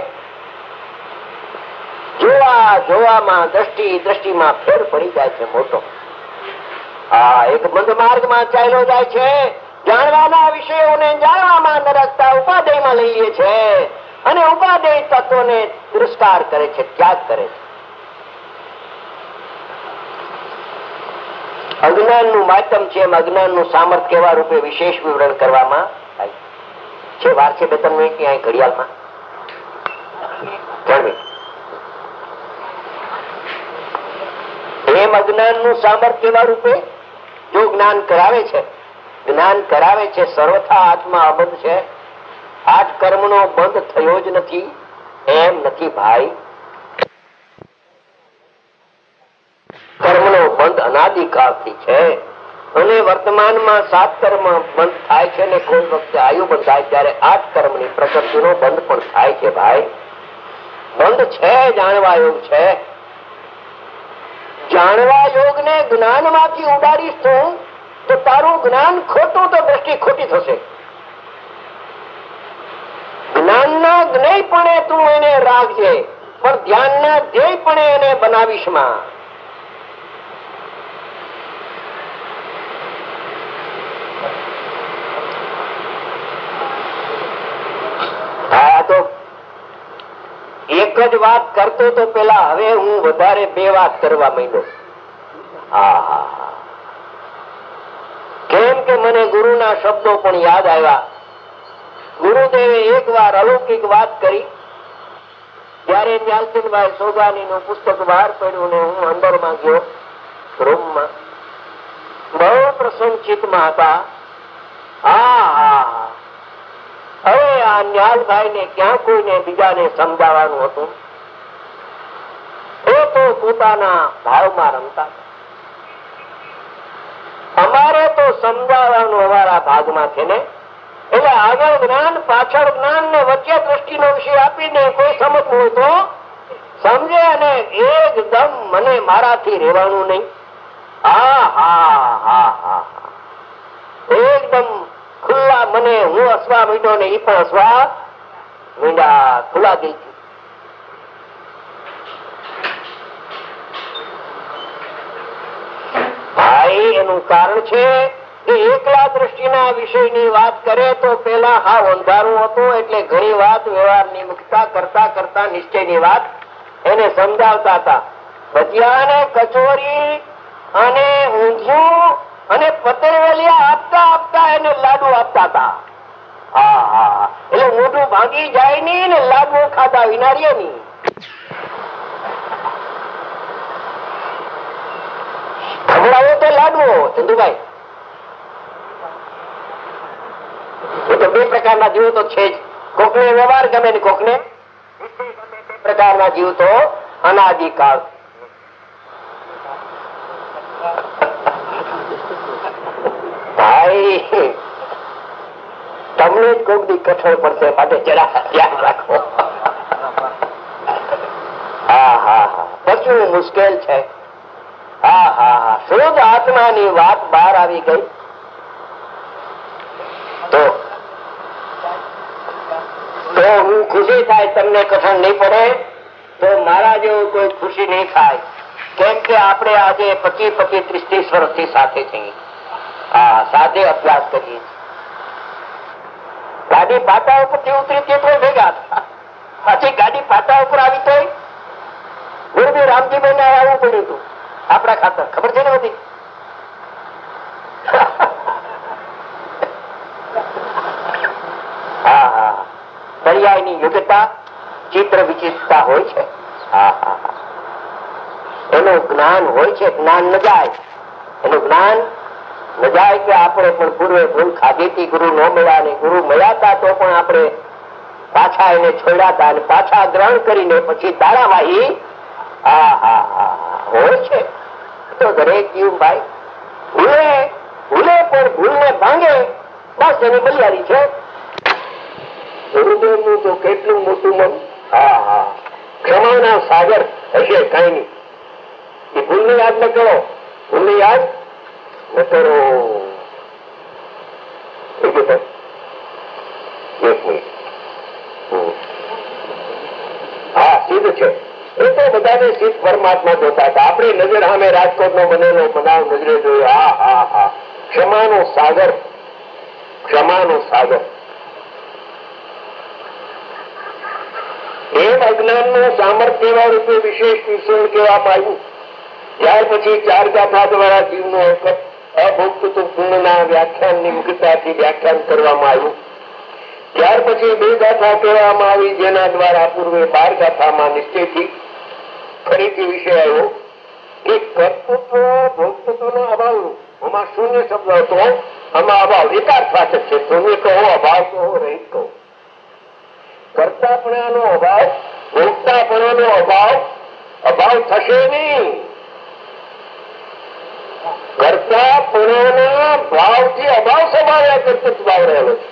જોવા જોવામાં દ્રષ્ટિ દ્રષ્ટિમાં ફેર પડી જાય છે મોટો. આ એક બંધ માર્ગમાં ચાલ્યો જાય છે. જાણવાના વિષયોને જાણવામાં ન રાખતા ઉપાદેયમાં લઈ લે છે અને ઉપાદેય તત્વોને તિરસ્કાર કરે છે, ત્યાગ કરે છે. અજ્ઞાન નું માધ્યમ છે એમ અજ્ઞાન નું સામર્થ્ય કેવા રૂપે વિશેષ વિવરણ કરવામાં આવે છે. વાર છે બે ત્રણ મિનિટ ની ઘડિયાળમાં એમ અજ્ઞાન નું સામર્થ્ય કેવા રૂપે જો જ્ઞાન કરાવે છે, જ્ઞાન કરાવે છે સર્વથા આત્મા અબંધ છે, આઠ કર્મ નો બંધ થયો જ નથી એમ નથી ભાઈ. કર્મ નો બંધ અનાદિકાળથી છે અને વર્તમાનમાં સાત કર્મ બંધ થાય છે ને કોઈ વખતે આયુ બંધાય ત્યારે આઠ કર્મ ની પ્રકૃતિ નો બંધ પણ થાય છે ભાઈ. બંધ છે, જાણવા યોગ છે. જાણવા યોગ ને જ્ઞાન માંથી ઉડાડીશ તું તો તારું જ્ઞાન ખોટું તો દ્રષ્ટિ ખોટી થશે. જ્ઞાન ના જ્ઞેયપણે તું એને રાખજે પણ ધ્યાન ના ધ્યેયપણે એને બનાવીશ માં. એક જ વાત કરતો તો પેલા હવે હું વધારે બે વાત કરવા માંડ્યો. કેમ કે મને ગુરુના શબ્દો પણ યાદ આવ્યા. ગુરુદેવે એક વાર અલૌકિક વાત કરી ત્યારે ન્યાલચંદભાઈ સોગાની નું પુસ્તક બહાર પડ્યું ને હું અંદર માં ગયો રૂમમાં. બહુ પ્રસન્ન ચિત્તમાં હતા. હા હા હવે આ ન્યાલભાઈ ને ક્યાં કોઈને બીજાને સમજાવવાનું હતું. એ તો પોતાના ભાવમાં રમતા. અમારે તો સમજાવવાનું અમારા ભાગમાં છે ને. એટલે આગળ જ્ઞાન પાછળ જ્ઞાન ને વચ્ચે દ્રષ્ટિનો વિષય આપીને કોઈ સમજવું હોય તો સમજે અને એકદમ મને મારાથી રહેવાનું નહીં. હા હા હા હા એકદમ ખુલ્લા મને હું હસવા મીઠો ને ઈ પણ હસવા મીંડા ખુલ્લા દિલથી. ભાઈ એનું કારણ છે કે એકલા દ્રષ્ટિના વિષયની વાત કરે તો પેલા હા અંધારું હતું એટલે ઘણી વાત વ્યવહારની મુક્તા કરતા કરતા નિશ્ચયની વાત એને સમજાવતા હતા. ભજીયા ને કચોરી અને ઊંધિયું અને પતરવેલિયા આપતા આપતા એને લાડુ આપતા હતા. હા હા એટલે મોઢું ભાંગી જાય નહી ને લાડુ ખાતા વિના રે નહી. ખવડાવો તો લાડવો ચંદુભાઈ. એ તો બે પ્રકારના જીવો તો છે જ. કોકને વ્યવહાર ગમે ને કોકને પ્રકારના જીવ તો અનાદિકાળ. ભાઈ તમને જ કોક દી કઠોળ પડશે માટે જરા ધ્યાન રાખો. હા હા હા બચવું મુશ્કેલ છે. હા હા હા શુદ્ધ આત્માની વાત બહાર આવી ગઈ તો તો હું ખુશી થાય. તમને કઠણ નહીં પડે તો મારા જેવું કોઈ ખુશી નહીં થાય. કેમ કે આપણે આજે પચીસ પચીસ ત્રીસ ત્રીસ વર્ષથી સાથે છીએ. હા સાથે અભ્યાસ કરીએ. ગાડી પાટા ઉપરથી ઉતરી તે તો ભેગા પછી ગાડી પાટા ઉપર આવી તો ગુરુદેવ રામજીભાઈ ને આવવું પડ્યું હતું આપણા ખાતર. ખબર છે ને બધી. હા હા પર્યાયની યોગ્યતા ચિત્ર વિચિત્રતા હોય છે. હા હા એનું જ્ઞાન હોય છે. જ્ઞાન ન જાય એનું જ્ઞાન ન જાય કે આપણે પણ પૂર્વે ભૂલ ખાધી હતી, ગુરુ ન મળ્યા ને ગુરુ મળ્યા હતા તો પણ આપણે પાછા એને છોડ્યા હતા અને પાછા ગ્રહણ કરીને પછી દાડાવાહી હા હા હા હોય છે. તો દરેક જીવ ભાઈ ભૂલે ભૂલે પણ ભૂલને ભાંગે બસ એની બલિયારી છે. ગુરુદેવ નું તો કેટલું મોટું મન. હા હા ક્ષમાના સાગર હશે કઈ નઈ. એ ભૂલને યાદ ન કરો. ભૂલને યાદ નકરો એક મિનિટ. હા, સિદ્ધ છે. એ તો બધાને સિદ્ધ પરમાત્મા જોતા હતા. આપણે નજર સામે રાજકોટ નો બનેલો બનાવ નજરે જોયો. હા હા હા, ક્ષમાનો સાગર, ક્ષમાનો સાગર. એમ અજ્ઞાન નું સામર્થ્ય રૂપે વિશેષ વિષય કહેવામાં આવ્યું. ત્યાર પછી ચાર ગાથા દ્વારા જીવનું અભુક્ત પૂર્ણના વ્યાખ્યાનની મુક્તતાથી વ્યાખ્યાન કરવામાં આવ્યું. ત્યાર પછી બે ગાથા કહેવામાં આવી, જેના દ્વારા પૂર્વે બાર ગાથામાં નિશ્ચયથી ફરીથી વિષય આવ્યો કે કર્તૃત્વ ભોક્તૃત્વનો અભાવ. આમાં શૂન્ય શબ્દ હતો, આમાં અભાવ એકાર્થવાચક છે. શૂન્ય કહો, અભાવ કહો, રહિત કહો. કર્તાપણાનો અભાવ, ભોગતાપણાનો અભાવ, અભાવ થશે નહીં. કર્તાપણાના ભાવથી અભાવ સમાવ્યા કર્તૃત્વ ભાવ રહેલો છે.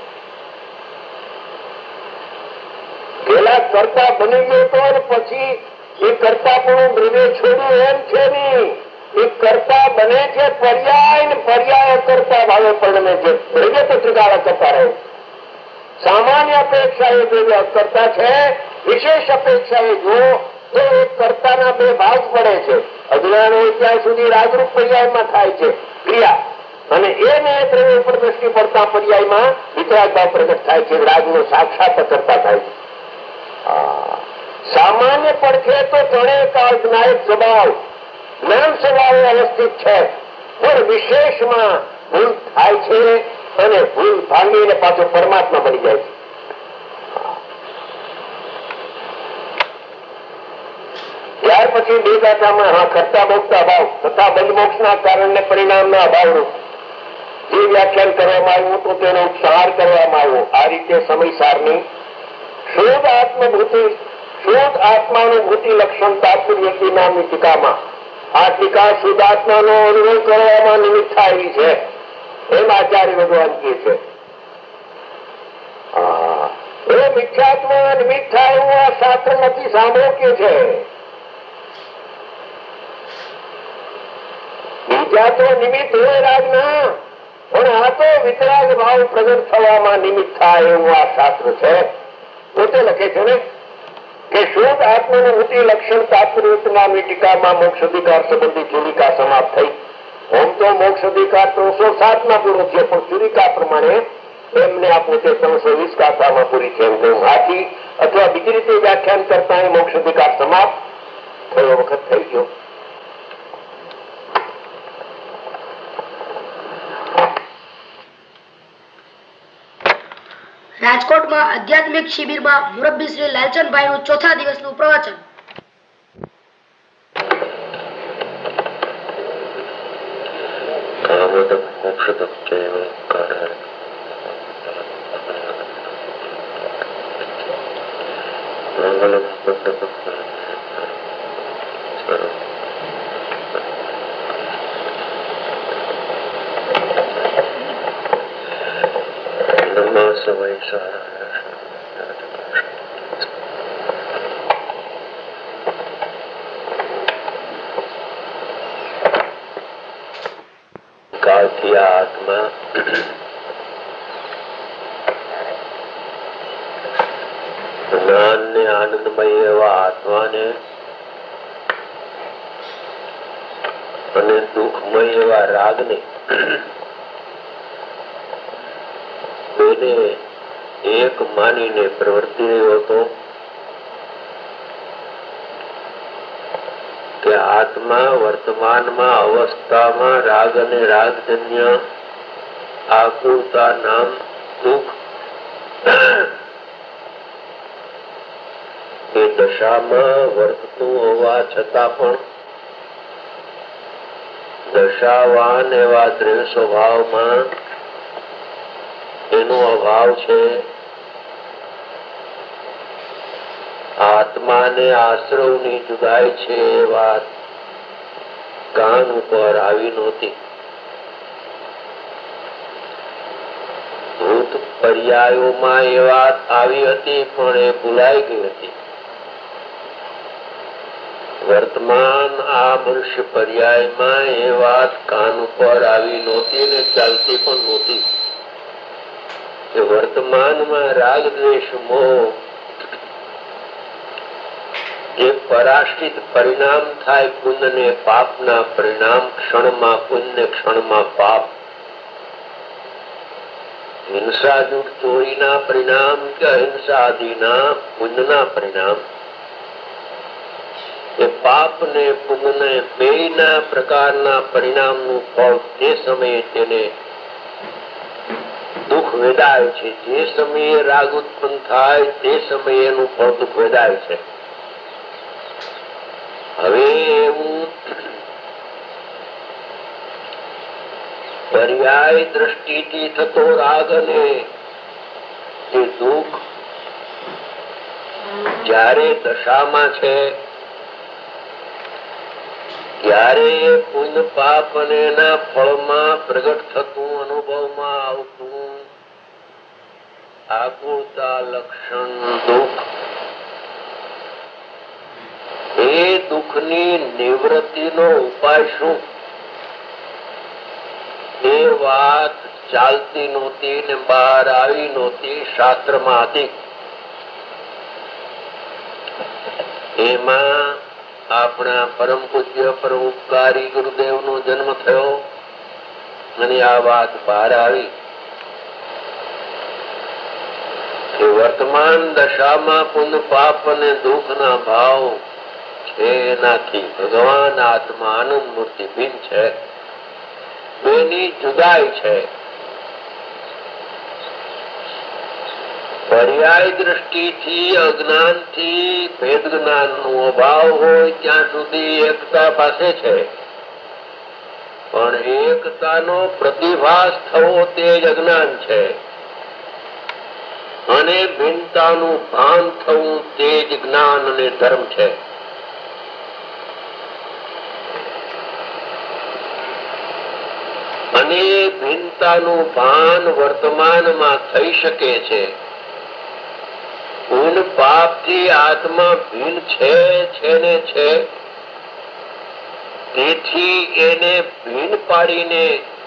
પેલા કર્તા બની ગયો તો પછી એ કર્તાપણું દ્રવ્ય છોડ્યું એમ છે નહીં. એ કર્તા બને છે પર્યાય ને પર્યાય કર્તા ભાવે પરિણમે છે. દ્રવ્ય તો ત્રિકાળ કરતા રહે. સામાન્ય અપેક્ષા એ દ્રવ્ય કરતા છે, વિશેષ અપેક્ષા એ જો તો એ કર્તાના બે ભાગ પડે છે. અજ્ઞાન હોય ત્યાં સુધી રાગરૂપ પર્યાયમાં થાય છે ક્રિયા, અને એને દ્રવ્ય ઉપર દ્રષ્ટિ પડતા પર્યાયમાં વિતરાગ ભાવ પ્રગટ થાય છે. રાગનો સાક્ષાત કરતા થાય છે. સામાન્ય પડખે તો ત્રણેય કાળ જ્ઞાયક સ્વભાવ, જ્ઞાન સ્વભાવ અવસ્થિત છે, પણ વિશેષમાં ભૂલ થાય છે અને ભૂલ ભાંગીને પાછો પરમાત્મા બની જાય છે. ત્યાર પછી બે ગાથામાં હા કરતા ભોગતા અભાવ તથા બંધ ના કારણે પરિણામના અભાવનું જે વ્યાખ્યાન કરવામાં આવ્યું તો તેનો ઉપસાર કરવામાં આવ્યો. આ રીતે સમયસારની શોધ આત્મભૂતિ, શોધ આત્માનુભૂતિ લક્ષણ તાત્પર્ય નામની ટીકામાં આ ટીકા શુદ્ધ આત્માનો અનુભવ કરવામાં નિમિત્ત આવી છે એમ આચાર્ય ભગવાન કહે છે. એ મિથ્યાત્મા નિમિત્ત થાય એવું આ શાસ્ત્ર નથી સાંભળો કે છે. બીજા તો નિમિત્ત હોય રાજના, પણ આ તો વિતરાગ ભાવ પ્રગટ થવામાં નિમિત્ત થાય એવું આ શાસ્ત્ર છે. પોતે લખે છે ને કે શુદ્ધ આત્માનુભૂતિ લક્ષણ તાત્પર્ય નામની ટીકામાં મોક્ષ અધિકાર સંબંધી ચુરિકા સમાપ્ત થઈ. આમ તો મોક્ષ અધિકાર ત્રણસો સાત માં પૂરો છે, પણ ચુરિકા પ્રમાણે એમને આ પોતે ત્રણસો વીસ ગાથામાં પૂરી છે. એમ કહ્યું આથી અથવા બીજી રીતે વ્યાખ્યાન કરતા મોક્ષ અધિકાર સમાપ્ત થયો વખત થઈ ગયો. રાજકોટમાં આધ્યાત્મિક શિબિરમાં મુરબ્બી શ્રી લાલચંદભાઈ નું ચોથા દિવસનું પ્રવચન. કાળથી આ આત્મા જ્ઞાન ને આનંદમય એવા આત્માને અને દુઃખમય એવા રાગને બેને એક માનીને પ્રવર્તી રહ્યો હતો કે આત્મા વર્તમાનમાં અવસ્થામાં રાગ અને રાગજન્ય આકુરતા નામ દુઃખ એ દશામાં વર્તતું હોવા છતાં પણ દશાવાન એવા દ્રવ્ય સ્વભાવમાં એનો અભાવ છે. આત્માને આશ્રવની જુદાઈ છે એ વાત કાન ઉપર આવી નહોતી. ભૂત પર્યાયોમાં એ વાત આવી હતી, પણ એ ભૂલાઈ ગઈ હતી. વર્તમાન આ મનુષ્ય પર્યાયમાં એ વાત કાન ઉપર આવી નહોતી ને ચાલતી પણ નહોતી કે વર્તમાનમાં રાગ દ્વેષ મોહ જે પરાશ્રિત પરિણામ થાય પુણ્ય ને પાપના પરિણામ, ક્ષણમાં પુણ્ય ક્ષણમાં પાપ, હિંસા જૂઠ ચોરીના પરિણામ કે અહિંસા આદિના પુણ્યના પરિણામ, એ પાપ ને પુણ્ય ને બેયના પ્રકારના પરિણામનું ફળ તે સમયે તેને દુઃખ વેદાય છે. જે સમયે રાગ ઉત્પન્ન થાય તે સમયે એનું ફળ દુઃખ વેદાય છે. હવે એવું પર્યાય દ્રષ્ટિથી થતો રાગ અને જે દુઃખ જ્યારે દશામાં છે ત્યારે પુણ્ય પાપ અને એના ફળમાં પ્રગટ થતું અનુભવમાં આવતું આકુળતા લક્ષણ દુઃખ, એ દુઃખની નિવૃત્તિનો ઉપાય શું એ વાત ચાલતી નહોતી ને બહાર આવી નહોતી, શાસ્ત્રમાં હતી. એમાં આપણા પરમ પૂજ્ય પરોપકારી ગુરુદેવ નો જન્મ થયો અને આ વાત બહાર આવી કે વર્તમાન દશામાં પુણ્ય પાપ અને દુઃખ ના ભાવ છે, એનાથી ભગવાન આત્મા આનંદ મૂર્તિ ભિન્ન છે, બેની જુદાઈ છે. પર્યાય દ્રષ્ટિથી અજ્ઞાન થી ભેદ જ્ઞાન નો અભાવ હોય ત્યાં સુધી એકતા પાસે છે, પણ એકતાનો પ્રતિભાસ થવો તે જ અજ્ઞાન છે અને ભિન્નતાનું ભાન થવું તે જ જ્ઞાન અને ધર્મ છે. અને ભિન્નતાનું ભાન વર્તમાનમાં થઈ શકે છે. પુણ્ય પાપ થી આત્મા ભિન્ન છે છે ને છે, તેથી એને ભિન્ન પાડીને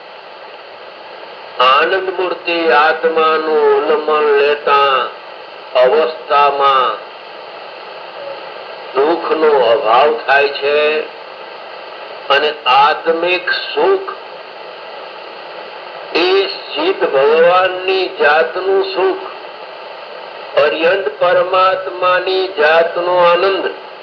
આનંદ મૂર્તિ આત્માનું ઉલ્લંઘન લેતા અવસ્થામાં દુઃખ નો અભાવ થાય છે અને આત્મિક સુખ એ સિદ્ધ ભગવાનની જાતનું સુખ, અર્યંત પરમાત્માની જાતનો આનંદ,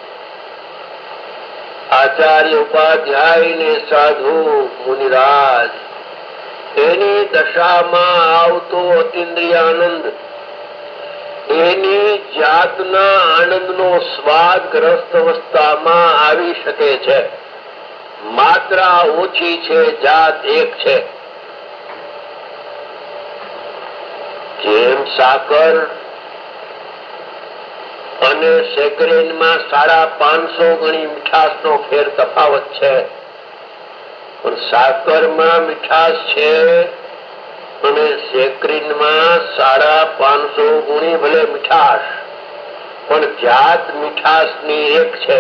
આચાર્ય ઉપાધ્યાય ને સાધુ મુનિરાજ એની દશામાં આવતો અતિન્દ્રિય આનંદ, એની જાતના આનંદનો સ્વાદ ગ્રસ્ત અવસ્થામાં આવી શકે છે. માત્રા ઓછી છે, જાત એક છે. જેમ સાકર અને સેકરીન માં સાડા પાંચસો ગણી મીઠાસ નો ફેર તફાવત છે, પણ સાકર માં મીઠાસ છે અને સેકરીન માં સાડા પાંચસો ગુણી ભલે મીઠાસ, પણ જાત મીઠાસ ની એક છે.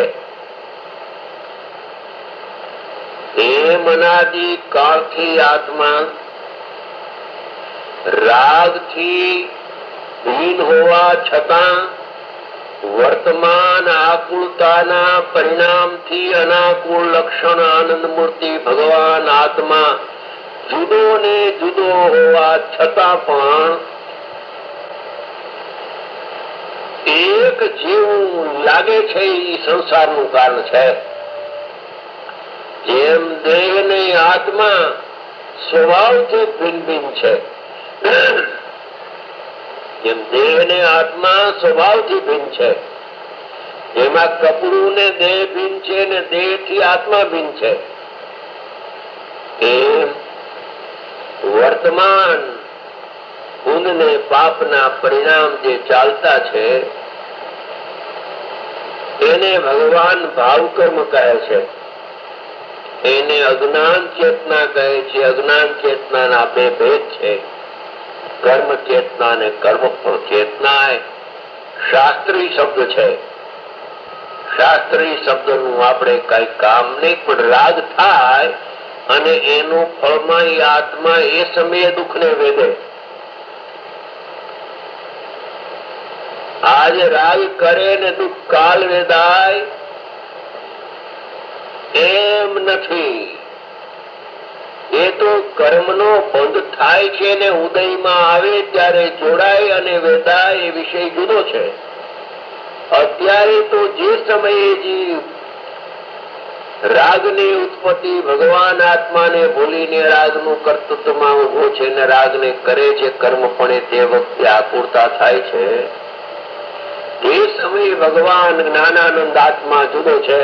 એમ અનાદિ કાળથી આત્મા રાગ થી ભીન હોવા છતાં વર્તમાન આકુળતાના પરિણામથી અનાકુળ લક્ષણ આનંદ મૂર્તિ ભગવાન આત્મા જુદો ને જુદો હોવા છતાં પણ એક જેવું લાગે છે. એ સંસારનું કારણ છે. જેમ દેહ ને આત્મા સ્વભાવથી ભિન્ન ભિન્ન છે, જેમ દેહ ને આત્મા સ્વભાવથી ભિન્ન છે, એમાં કપડું ને દેહ ભિન્ન છે ને દેહ થી આત્મા ભિન્ન છે, એમ વર્તમાન પુણ્ય ને પાપના પરિણામ જે ચાલતા છે એને ભગવાન ભાવકર્મ કહે છે, એને અજ્ઞાન ચેતના કહે છે. અજ્ઞાન ચેતના ના બે ભેદ છે, કર્મ ચેતના અને કર્મ ફળ ચેતના. શાસ્ત્રી શબ્દ છે. શાસ્ત્રી શબ્દનું આપણે કઈ કામ નહીં, પણ રાગ થાય અને એનું ફળમાં એ આત્મા એ સમયે દુઃખને વેદે. આજ રાગ કરે ને દુઃખ કાલ વેદાય એમ નથી. એ તો કર્મનો બંધ થાય છે ને ઉદયમાં આવે ત્યારે જોડાય અને વેદાય એ વિષય જુદો છે. અત્યારે તો જે સમયે જીવ રાગની ઉત્પત્તિ ભગવાન આત્માને ભૂલીને રાગનું કર્તૃત્વમાં ઉભો છે ને રાગને કરે છે કર્મ, પણ તે વખતે આકુરતા થાય છે. તે સમયે ભગવાન જ્ઞાનાનંદ આત્મા જુદો છે.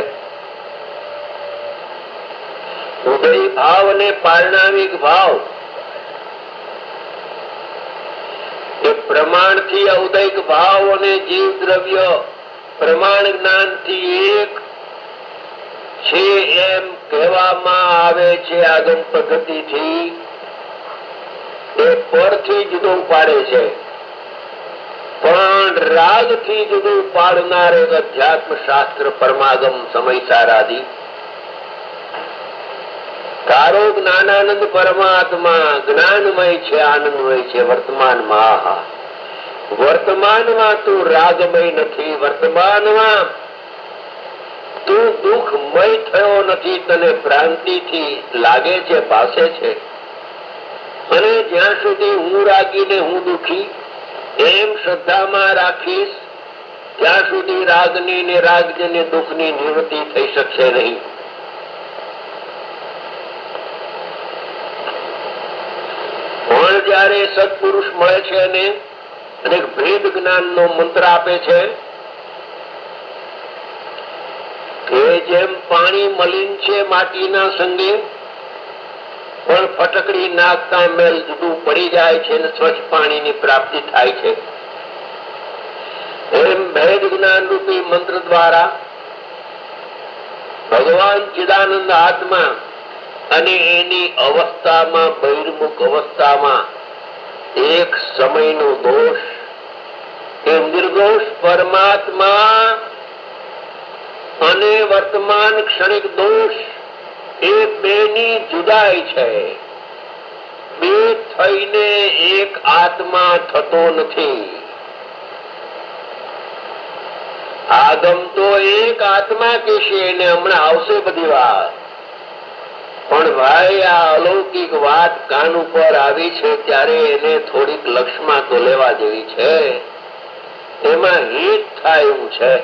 ઉદય ભાવ અને પારણામિક ભાવ એ પ્રમાણ થી ઔદયિક ભાવ અને જીવ દ્રવ્ય પ્રમાણ જ્ઞાન થી એક છે એમ કહેવામાં આવે છે. આગમ પદ્ધતિ થી એ પરથી જુદું પાડે છે, પણ રાગ થી જુદું પાડનાર એક અધ્યાત્મ શાસ્ત્ર પરમાગમ સમયસાર આદિ. તારો જ્ઞાનાનંદ પરમાત્મા જ્ઞાનમય છે, આનંદમય છે. વર્તમાનમાં વર્તમાનમાં તું રાગમય નથી, વર્તમાનમાં તું દુઃખમય થયો નથી. તને ભ્રાંતિ થી લાગે છે, ભાસે છે. અને જ્યાં સુધી હું રાગી ને હું દુઃખી એમ શ્રદ્ધામાં રાખીશ ત્યાં સુધી રાગની ને રાગજન્ય દુઃખની નિવૃત્તિ થઈ શકશે નહીં. પણ જયારે સત્પુરુષ મળે છે અને અનેક ભેદ જ્ઞાન નો મંત્ર આપે છે કે જેમ પાણી મલિન છે માટીના સંગે, પણ ફટકડી નાખતા મેલ જુદું પડી જાય છે અને સ્વચ્છ પાણીની પ્રાપ્તિ થાય છે, એમ ભેદ જ્ઞાન રૂપી મંત્ર દ્વારા ભગવાન ચિદાનંદ આત્મા અને એની અવસ્થામાં બહિર્મુખ અવસ્થામાં એક સમયનો દોષ એ નિર્દોષ પરમાત્મા અને વર્તમાન ક્ષણિક દોષ એ બેની જુદાઈ છે. બે થઈને એક આત્મા થતો નથી. આગમ તો એક આત્મા કહેશે એને હમણાં આવશે બધી વાત, પણ ભાઈ આ અલૌકિક વાત કાન ઉપર આવી છે ત્યારે એને થોડીક લક્ષમાં તો લેવા જેવી છે. એમાં હિત થાય એવું છે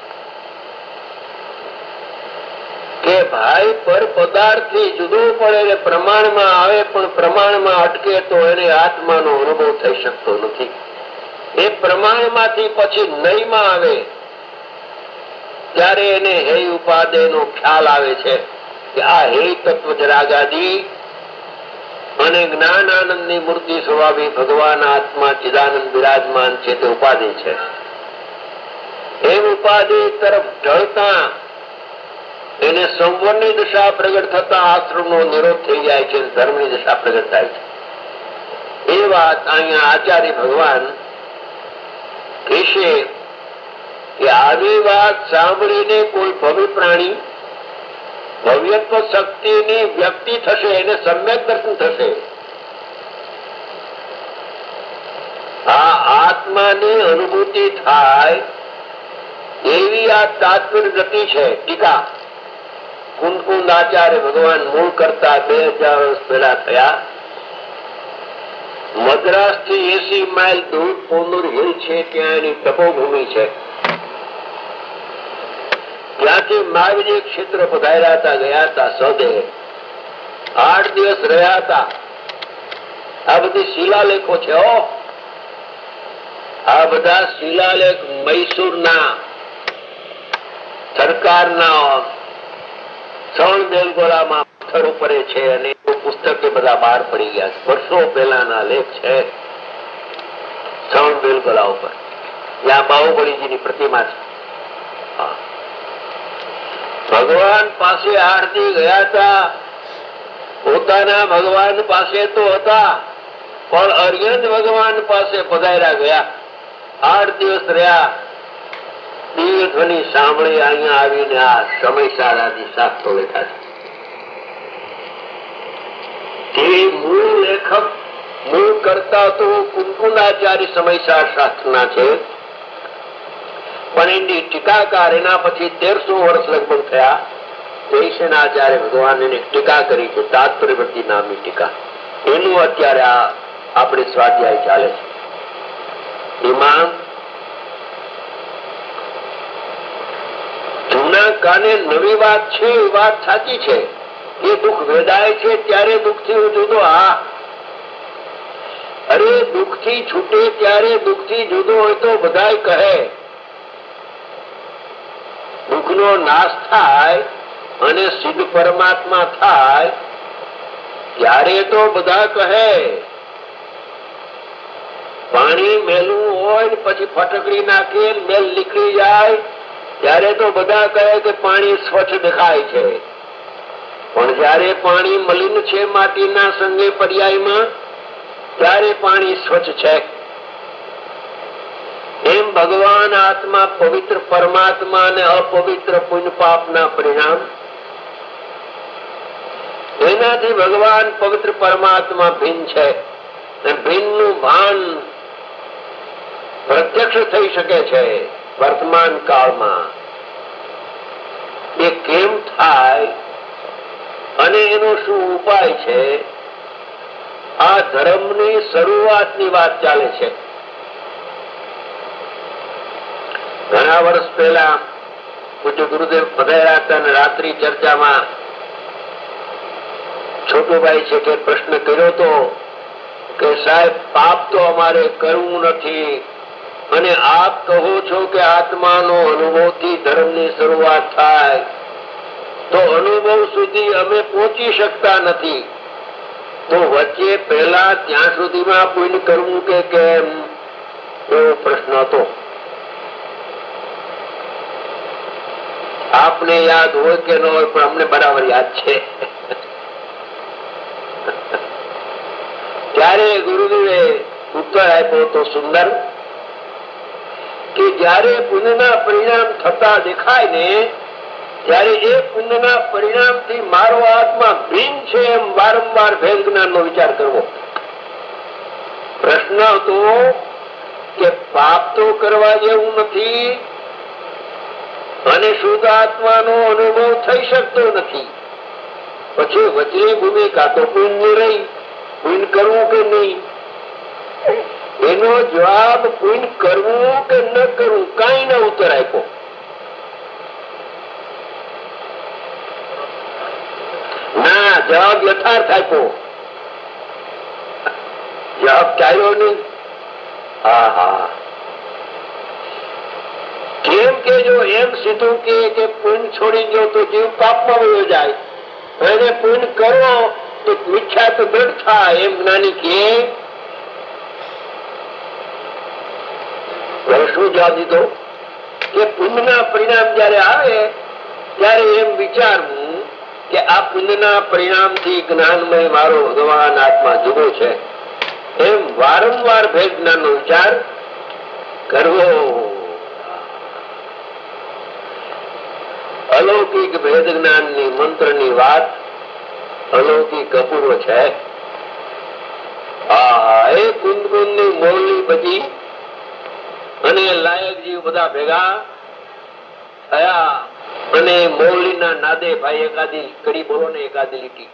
કે ભાઈ પર પદાર્થ થી જુદું પડે ને પ્રમાણમાં આવે, પણ પ્રમાણમાં અટકે તો એને આત્માનો અનુભવ થઈ શકતો નથી. એ પ્રમાણમાંથી પછી નહીમાં આવે ત્યારે એને હે ઉપાદેય નો ખ્યાલ આવે છે કે આ હે તત્વ જરાગાદી અને જ્ઞાન આનંદ ની મૂર્તિ સ્વભાવી ભગવાન આત્મા ચિદાનંદ બિરાજમાન છે તે ઉપાધિ છે. એમ ઉપાધિ તરફ ઢળતા એને સંવરની દશા પ્રગટ થતા આશ્રમ નો નિરોધ થઈ જાય છે, ધર્મની દશા પ્રગટ થાય છે. એ વાત અહીંયા આચાર્ય ભગવાન કહેશે કે આવી વાત સાંભળીને કોઈ ભવ્ય પ્રાણી ભવ્યત્વ શક્તિની વ્યક્તિ થશે, એને સમ્યક દર્શન થશે. આ આત્માની અનુભૂતિ થાય એવી આ તાત્વિક ગતિ છે. ટીકા કુંદકુંદ આચાર્ય ભગવાન મૂળ કરતા બે હજાર વર્ષ પહેલા થયા. મદ્રાસ થી એસી માઇલ દૂર પોંદુર હિલ છે, ત્યાં એની તપોભૂમિ છે. ત્યાંથી મહાવીર ક્ષેત્ર પધાર્યા હતા, ગયા હતા સૌદેહ. આઠ દિવસ રહ્યા હતા. આ બધી શિલાલેખો છે. ઓ આ બધા શિલાલેખ મૈસૂરના સરકારના શ્રવણ બેલગોળામાં પથ્થર ઉપર છે અને પુસ્તક બધા બહાર પડી ગયા. વર્ષો પહેલાના લેખ છે શ્રવણ બેલગોળા ઉપર. ત્યાં બાહુબલીજીની પ્રતિમા છે. ભગવાન પાસે આરતી ગયા હતા. પોતાના ભગવાન પાસે તો હતા, પણ અર્યંત ભગવાન પાસે પધાર્યા ગયા. આઠ દિવસ રહ્યા દિવ્ય ધ્વનિ સાંભળી અહીંયા આવીને આ સમયસાર આદિ શાસ્ત્રો લેખા છે. તે મૂળ લેખક મૂળ કરતા તો કુંકુંદાચાર્ય સમયસાર શાસ્ત્રના છે, પણ એની ટીકાકાર એના પછી તેરસો વર્ષ લગભગ થયા. જયસેનાચાર્ય ભગવાન એની ટીકા કરી છે, તાત્પર્યવર્તી નામની ટીકા. એનું અત્યારે આ આપણે સ્વાધ્યાય ચાલે છે. એમાં જૂના કાને નવી વાત છે, એ વાત સાચી છે. એ દુઃખ વેદાય છે ત્યારે દુઃખ થી જુદો. હા, અરે દુઃખ થી છૂટે ત્યારે દુઃખ થી જુદો હોય તો બધા કહે. દુઃખ નો નાશ થાય અને સિદ્ધ પરમાત્મા થાય ત્યારે તો બધા કહે. પાણી મેલું હોય પછી ફટકડી નાખે મેલ નીકળી જાય ત્યારે તો બધા કહે કે પાણી સ્વચ્છ દેખાય છે. પણ જયારે પાણી મલિન છે માટીના સંગે પર્યાયમાં ત્યારે પાણી સ્વચ્છ છે. એમ ભગવાન આત્મા પવિત્ર પરમાત્મા અને અપવિત્ર પુણ્ય પાપના પરિણામ, એનાથી ભગવાન પવિત્ર પરમાત્મા ભિન્ન છે. ભિન્ન નું ભાન પ્રત્યક્ષ થઈ શકે છે વર્તમાન કાળમાં. એ કેમ થાય અને એનો શું ઉપાય છે, આ ધર્મની શરૂઆતની વાત ચાલે છે. ઘણા વર્ષ પહેલા પૂજ્ય ગુરુદેવ પધાર્યા હતા અને રાત્રિ ચર્ચામાં છોટુભાઈ છે કે પ્રશ્ન કર્યો હતો કે સાહેબ પાપ તો અમારે કરવું નથી અને આપ કહો છો કે આત્માનો અનુભવથી ધર્મની શરૂઆત થાય, તો અનુભવ સુધી અમે પહોંચી શકતા નથી. તો વચ્ચે પહેલા ત્યાં સુધીમાં પુણ્ય કરવું કે કેમ, એવો પ્રશ્ન હતો. આપને યાદ હોય કે ન હોય પણ અમને બરાબર યાદ છે. ત્યારે ગુરુદેવે ઉત્તર આપ્યો તો સુંદર કે જયારે પુણ્યના પરિણામ થતા દેખાય ને ત્યારે એ પુણ્યના પરિણામ થી મારો આત્મા ભિન્ન છે એમ વારંવાર ભેદ જ્ઞાન નો વિચાર કરવો. પ્રશ્ન હતો કે પાપ તો કરવા જેવું નથી અને શુદ્ધ આત્માનો અનુભવ થઈ શકતો નથી, પછી વચલી ભૂમિકા તો પુણ્ય રહી. પુણ્ય કરવું કે નહીં, એનો જવાબ પુણ્ય કરવું કે ન કરવું કઈ ના ઉત્તર આપ્યો. ના, જવાબ યથાર્થ આપ્યો, જવાબ ચાલ્યો નહીં. હા હા, કેમ કે જો એમ સીધું કે પુણ્ય છોડી ગયો તો જીવ પાપમાં વયો જાય, અને પુણ્ય કરો તો મિથ્યા તો દૃઢ થાય એમ જ્ઞાની કે શું જવાબ દીધો કે પુણ્યના પરિણામ જયારે આવે ત્યારે એમ વિચારવું કે આ પુણ્યના પરિણામ થી જ્ઞાનમય મારો ભગવાન આત્મા જુદો છે, એમ વારંવાર ભેદ જ્ઞાન નો વિચાર કરવો. અલૌકિક ભેદ જ્ઞાન ની મંત્ર ની વાત અલૌકિક અપૂર્વ છે. આ એ કુંદ કુંદ ની મોરલી બજી અને લાયક જીવ બધા ભેગા થયા અને મોરલી ના નાદે ભાઈ એકાદી કડી બોલો ને એકાદી લીટી.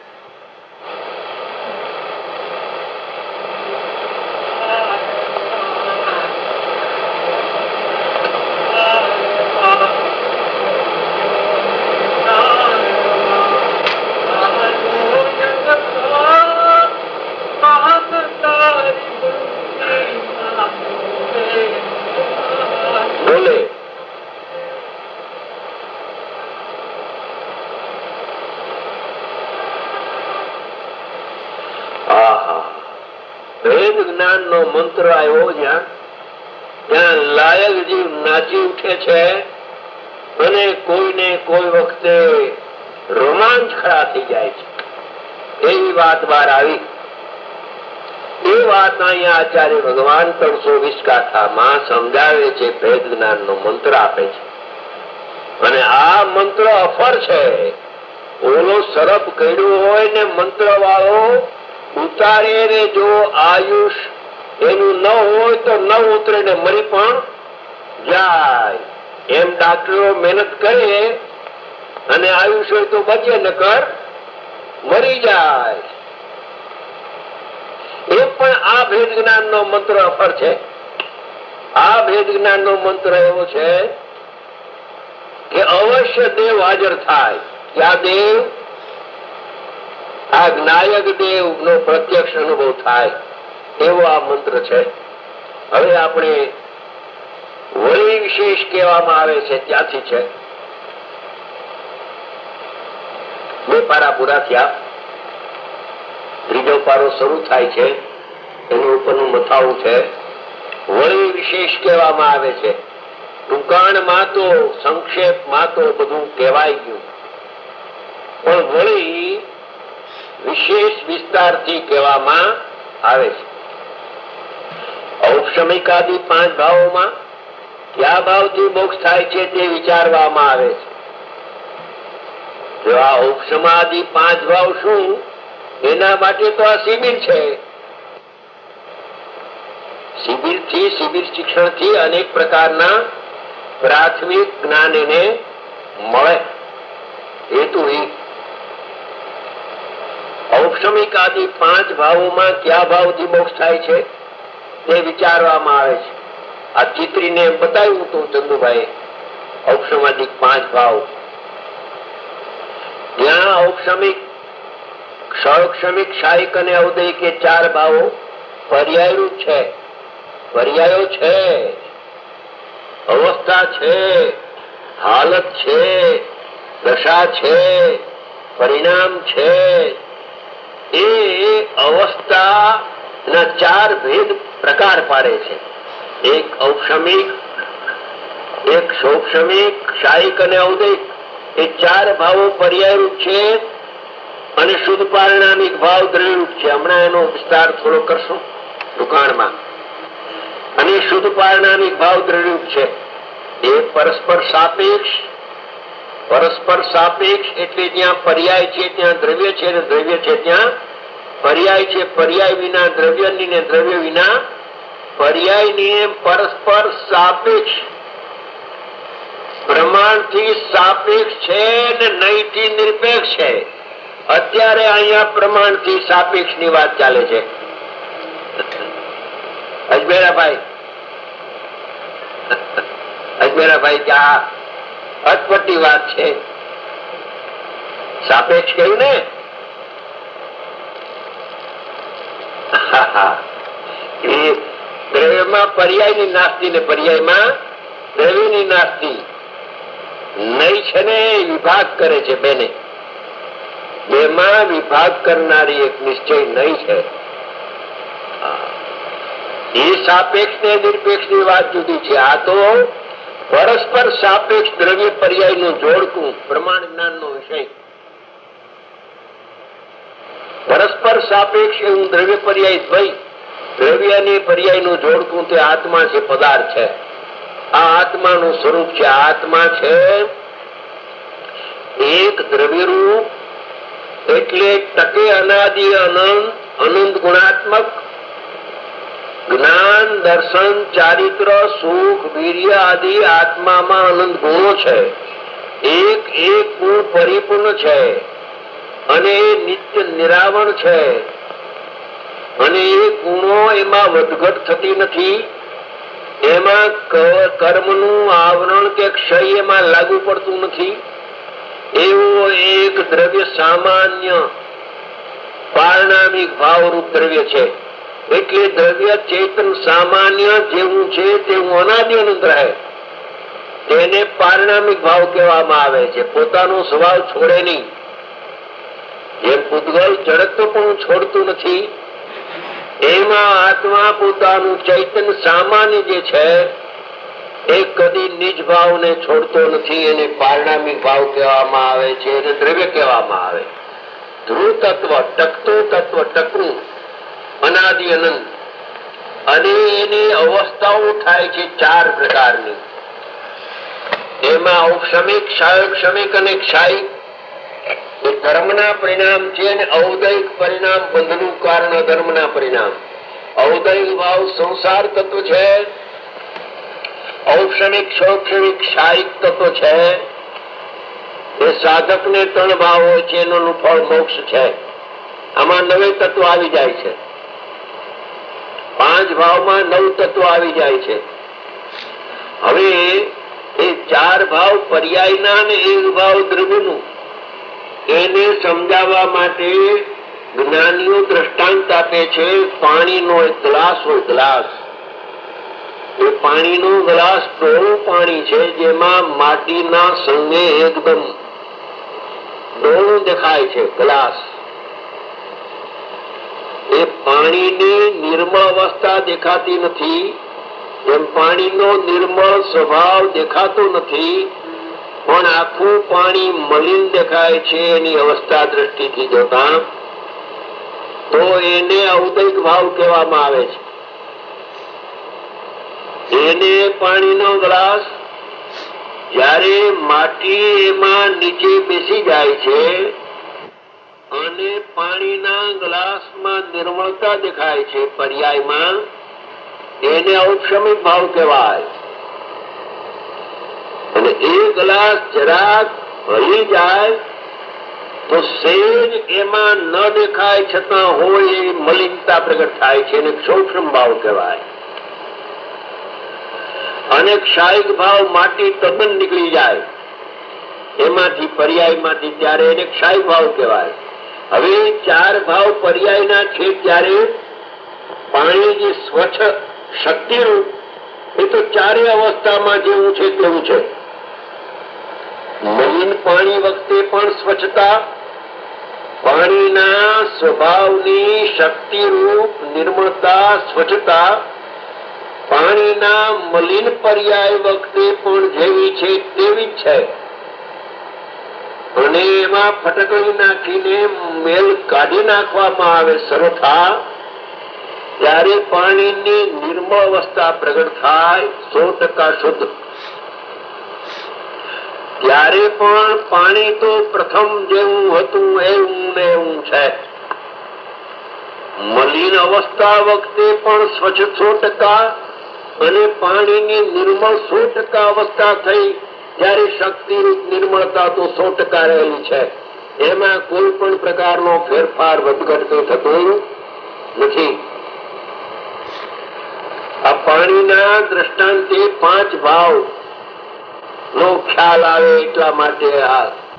મંત્ર આવ્યો જ્યાં ત્યાં લાયક જીવ નાચી ઉઠે છે અને કોઈને કોઈ વખતે રોમાંચ ખડા થઈ જાય છે, એવી વાત બહાર આવી. એ વાત અહીંયા આચાર્ય ભગવાન ત્રણસો વીસ ગાથામાં સમજાવે છે, ભેદ જ્ઞાન નો મંત્ર આપે છે. અને આ મંત્ર અફર છે. ઓલો સરપ કર્યું હોય ને મંત્ર વાળો ઉતારે ને જો આયુષ એનું ન હોય તો ન ઉતરે ને મરી પણ જાય. એમ ડાક્ટરો મહેનત કરે અને આયુષ હોય તો બચે ન કર મરી જાય. એ પણ આ ભેદ જ્ઞાન નો મંત્ર અફર છે. આ ભેદ જ્ઞાન નો મંત્ર એવો છે કે અવશ્ય દેવ હાજર થાય. ક્યાં દેવ? આ જ્ઞાયક દેવ નો પ્રત્યક્ષ અનુભવ થાય એવો આ મંત્ર છે. હવે આપણે વળી વિશેષ કહેવામાં આવે છે ત્યાંથી છે. બે પારા પૂરા થયા, ત્રીજો પારો શરૂ થાય છે. એનું ઉપરનું મથાવું છે. વળી વિશેષ કહેવામાં આવે છે. ટૂંકાણમાં તો સંક્ષેપમાં તો બધું કહેવાય ગયું, પણ વળી વિશેષ વિસ્તારથી કહેવામાં આવે છે. ઔપશમિકાદિ પાંચ ભાવોમાં કયા ભાવથી મોક્ષ થાય છે તે વિચારવામાં આવે છે. જો આ ઔપશમાદિ પાંચ ભાવ શું, એના માટે તો આ શિબિર છે. શિબિર થી શિબિર શિક્ષણ થી અનેક પ્રકારના પ્રાથમિક જ્ઞાન એને મળે. હેતુ ઔપશમિક આદિ પાંચ ભાવોમાં કયા ભાવથી મોક્ષ થાય છે તે વિચારવામાં આવે છે. આ ચિત્રીને બતાવ્યું હતું ચંદુભાઈ. ઔપશમાદિક પાંચ ભાવ ત્યાં ઔપશમિક, ક્ષૌક્ષમિક, શાયિક અને અવદયિક એ ચાર ભાવો પર્યાયરૂપ છે. પર્યાયો છે, અવસ્થા છે, હાલત છે, દશા છે, પરિણામ છે. એ અવસ્થા ના ચાર ભેદ પ્રકાર પાડે છે. એક ઔપશમિક, એક ક્ષૌક્ષમિક, શાયિક અને અવદયિક એ ચાર ભાવો પર્યાયરૂપ છે અને શુદ્ધ પારિણામિક ભાવ દ્રવ્યરૂપ છે. હમણાં એનો વિસ્તાર થોડો કરશું દુકાનમાં. અને શુદ્ધ પારિણામિક ભાવ દ્રવ્યરૂપ છે. એ પરસ્પર સાપેક્ષ, પરસ્પર સાપેક્ષ એટલે જ્યાં પર્યાય છે ત્યાં દ્રવ્ય છે, અને દ્રવ્ય છે ત્યાં પર્યાય છે. પર્યાય વિના દ્રવ્યની ને દ્રવ્ય વિના પર્યાયની એમ પરસ્પર સાપેક્ષ, પ્રમાણથી સાપેક્ષ છે ને નહીંથી નિરપેક્ષ છે. અત્યારે અહીંયા પ્રમાણથી સાપેક્ષ ની વાત ચાલે છે. અજમેરાભાઈ અજમેરાભાઈ કે આ અટપટી વાત છે. સાપેક્ષ કહ્યું ને? એ દ્રવ્યમાં પર્યાયની નાસ્તી ને પર્યાયમાં દ્રવ્યની નાસ્તી નહીં છે ને. વિભાગ કરે છે બેને. બેમાં વિભાગ કરનારી એક નિશ્ચય નહીં છે. એ સાપેક્ષ ને નિરપેક્ષ ની વાત જુદી છે. આ તો પરસ્પર સાપેક્ષ દ્રવ્ય પર્યાય નું જોડકું પ્રમાણ જ્ઞાન નો વિષય. પરસ્પર સાપેક્ષ એવું દ્રવ્ય પર્યાય દ્વય, દ્રવ્ય અને પર્યાય નું જોડકું તે આત્મા છે, પદાર્થ છે. આ આત્માનું સ્વરૂપ છે. આત્મા છે એક દ્રવ્યરૂપ, એટલે ટકે અનાદિ અનંત, અનંત ગુણાત્મક જ્ઞાન, દર્શન, ચારિત્ર, સુખ, વીર્ય આદિ આત્મામાં અનંત ગુણો છે. એક એક ગુણ પરિપૂર્ણ છે અને એ નિત્ય નિરાવરણ છે. અને એ ગુણો એમાં વધઘટ થતી નથી. એમાં કર્મનું આવરણ કે ક્ષય એમાં લાગુ પડતું નથી. એવો એક દ્રવ્ય સામાન્ય પારિણામિક ભાવરૂપ દ્રવ્ય છે. એટલે દ્રવ્ય ચેતન સામાન્ય જેવું છે તેવું અનાદિ અનંત રહે. તેને પારિણામિક ભાવ કહેવામાં આવે છે. પોતાનો સ્વભાવ છોડે નહીં. જેમ પૂતગલ જડત્વ પણ છોડતું નથી, એમાં આત્મા પોતાનું ચૈતન સામાન્ય જે છે એ કદી નિજ ભાવને છોડતો નથી. એને પારિણામિક ભાવ કહેવામાં આવે છે, એને દ્રવ્ય કહેવામાં આવે. ધ્રુવ તત્વ, ટકતું તત્વ, ટકવું, અનાદિ અનંત અને એની અવસ્થાઓ થાય છે ચાર પ્રકારની. એમાં ઔક્ષમિક, ક્ષાયોક્ષમિક અને ક્ષાયિક એ ધર્મના પરિણામ છે અને ઔદૈક પરિણામ બંધનું કારણ અધર્મના પરિણામ. ઔદૈક ભાવ સંસાર તત્વ છે, ઔક્ષમિક, ક્ષોક્ષમિક, ક્ષાયિક તત્વ છે. એ સાધકને ત્રણ ભાવ હોય છે, એનું ફળ મોક્ષ છે. આમાં નવે તત્વ આવી જાય છે. પાંચ ભાવમાં નવ તત્વ આવી જાય છે. હવે એ ચાર ભાવ પર્યાયના અને એક ભાવ દ્રવ્યનું એને સમજાવવા માટે જ્ઞાનીઓ દ્રષ્ટાંત આપે છે. પાણીનો એક ગ્લાસ હોય, ગ્લાસ, એ પાણીનો ગ્લાસ ડોળું પાણી છે, જેમાં માટીના સંગે એકદમ ડોળું દેખાય છે ગ્લાસ. એ પાણીની નિર્મળ અવસ્થા દેખાતી નથી, એમ પાણીનો નિર્મળ સ્વભાવ દેખાતો નથી, પણ આખું પાણી મલિન દેખાય છે એની અવસ્થા દ્રષ્ટિથી જોતા. તો એને ઔદૈક ભાવ કહેવામાં આવે છે. એને પાણીનો ગ્લાસ જ્યારે માટી એમાં નીચે બેસી જાય છે અને પાણીના ગ્લાસમાં નિર્મળતા દેખાય છે પર્યાયમાં, એને ઔક્ષમિક ભાવ કહેવાય. અને એ ગ્લાસ જરાક ભરી જાય તો સેજ એમાં ન દેખાય છતાં હોય એવી મલિનતા પ્રગટ થાય છે, એને સૂક્ષ્મ ભાવ કહેવાય. અને ક્ષાયિક ભાવ માટી તદ્દન નીકળી જાય એમાંથી, પર્યાયમાંથી, ત્યારે એને ક્ષાયિક ભાવ કહેવાય. હવે ચાર ભાવ પર્યાયના છે ત્યારે પાણી જે સ્વચ્છ શક્તિરૂપ એ તો ચારે અવસ્થામાં જેવું છે તેવું છે. મલિન પાણી વખતે પણ સ્વચ્છતા, પાણીના સ્વભાવની શક્તિરૂપ નિર્મળતા, સ્વચ્છતા પાણીના મલિન પર્યાય વખતે પણ જેવી છે તેવી જ છે. અને એમાં ફટકડી નાખીને મેલ કાઢી નાખવામાં આવે સરથા, ત્યારે પાણીની નિર્મળ અવસ્થા પ્રગટ થાય, સો ટકા શુદ્ધ. ત્યારે પણ પાણી તો પ્રથમ જેવું હતું એવું ને એવું છે. મલિન અવસ્થા વખતે પણ સ્વચ્છ સો ટકા અને પાણીની નિર્મળ સો ટકા અવસ્થા થઈ ત્યારે શક્તિરૂપ નિર્મળતા તો સો ટકા રહેલી છે. એમાં કોઈ પણ પ્રકારનો ફેરફાર વધઘટ થતો નથી. આ પાણીના દ્રષ્ટાંતે પાંચ ભાવ નો ખ્યાલ આવે એટલા માટે આ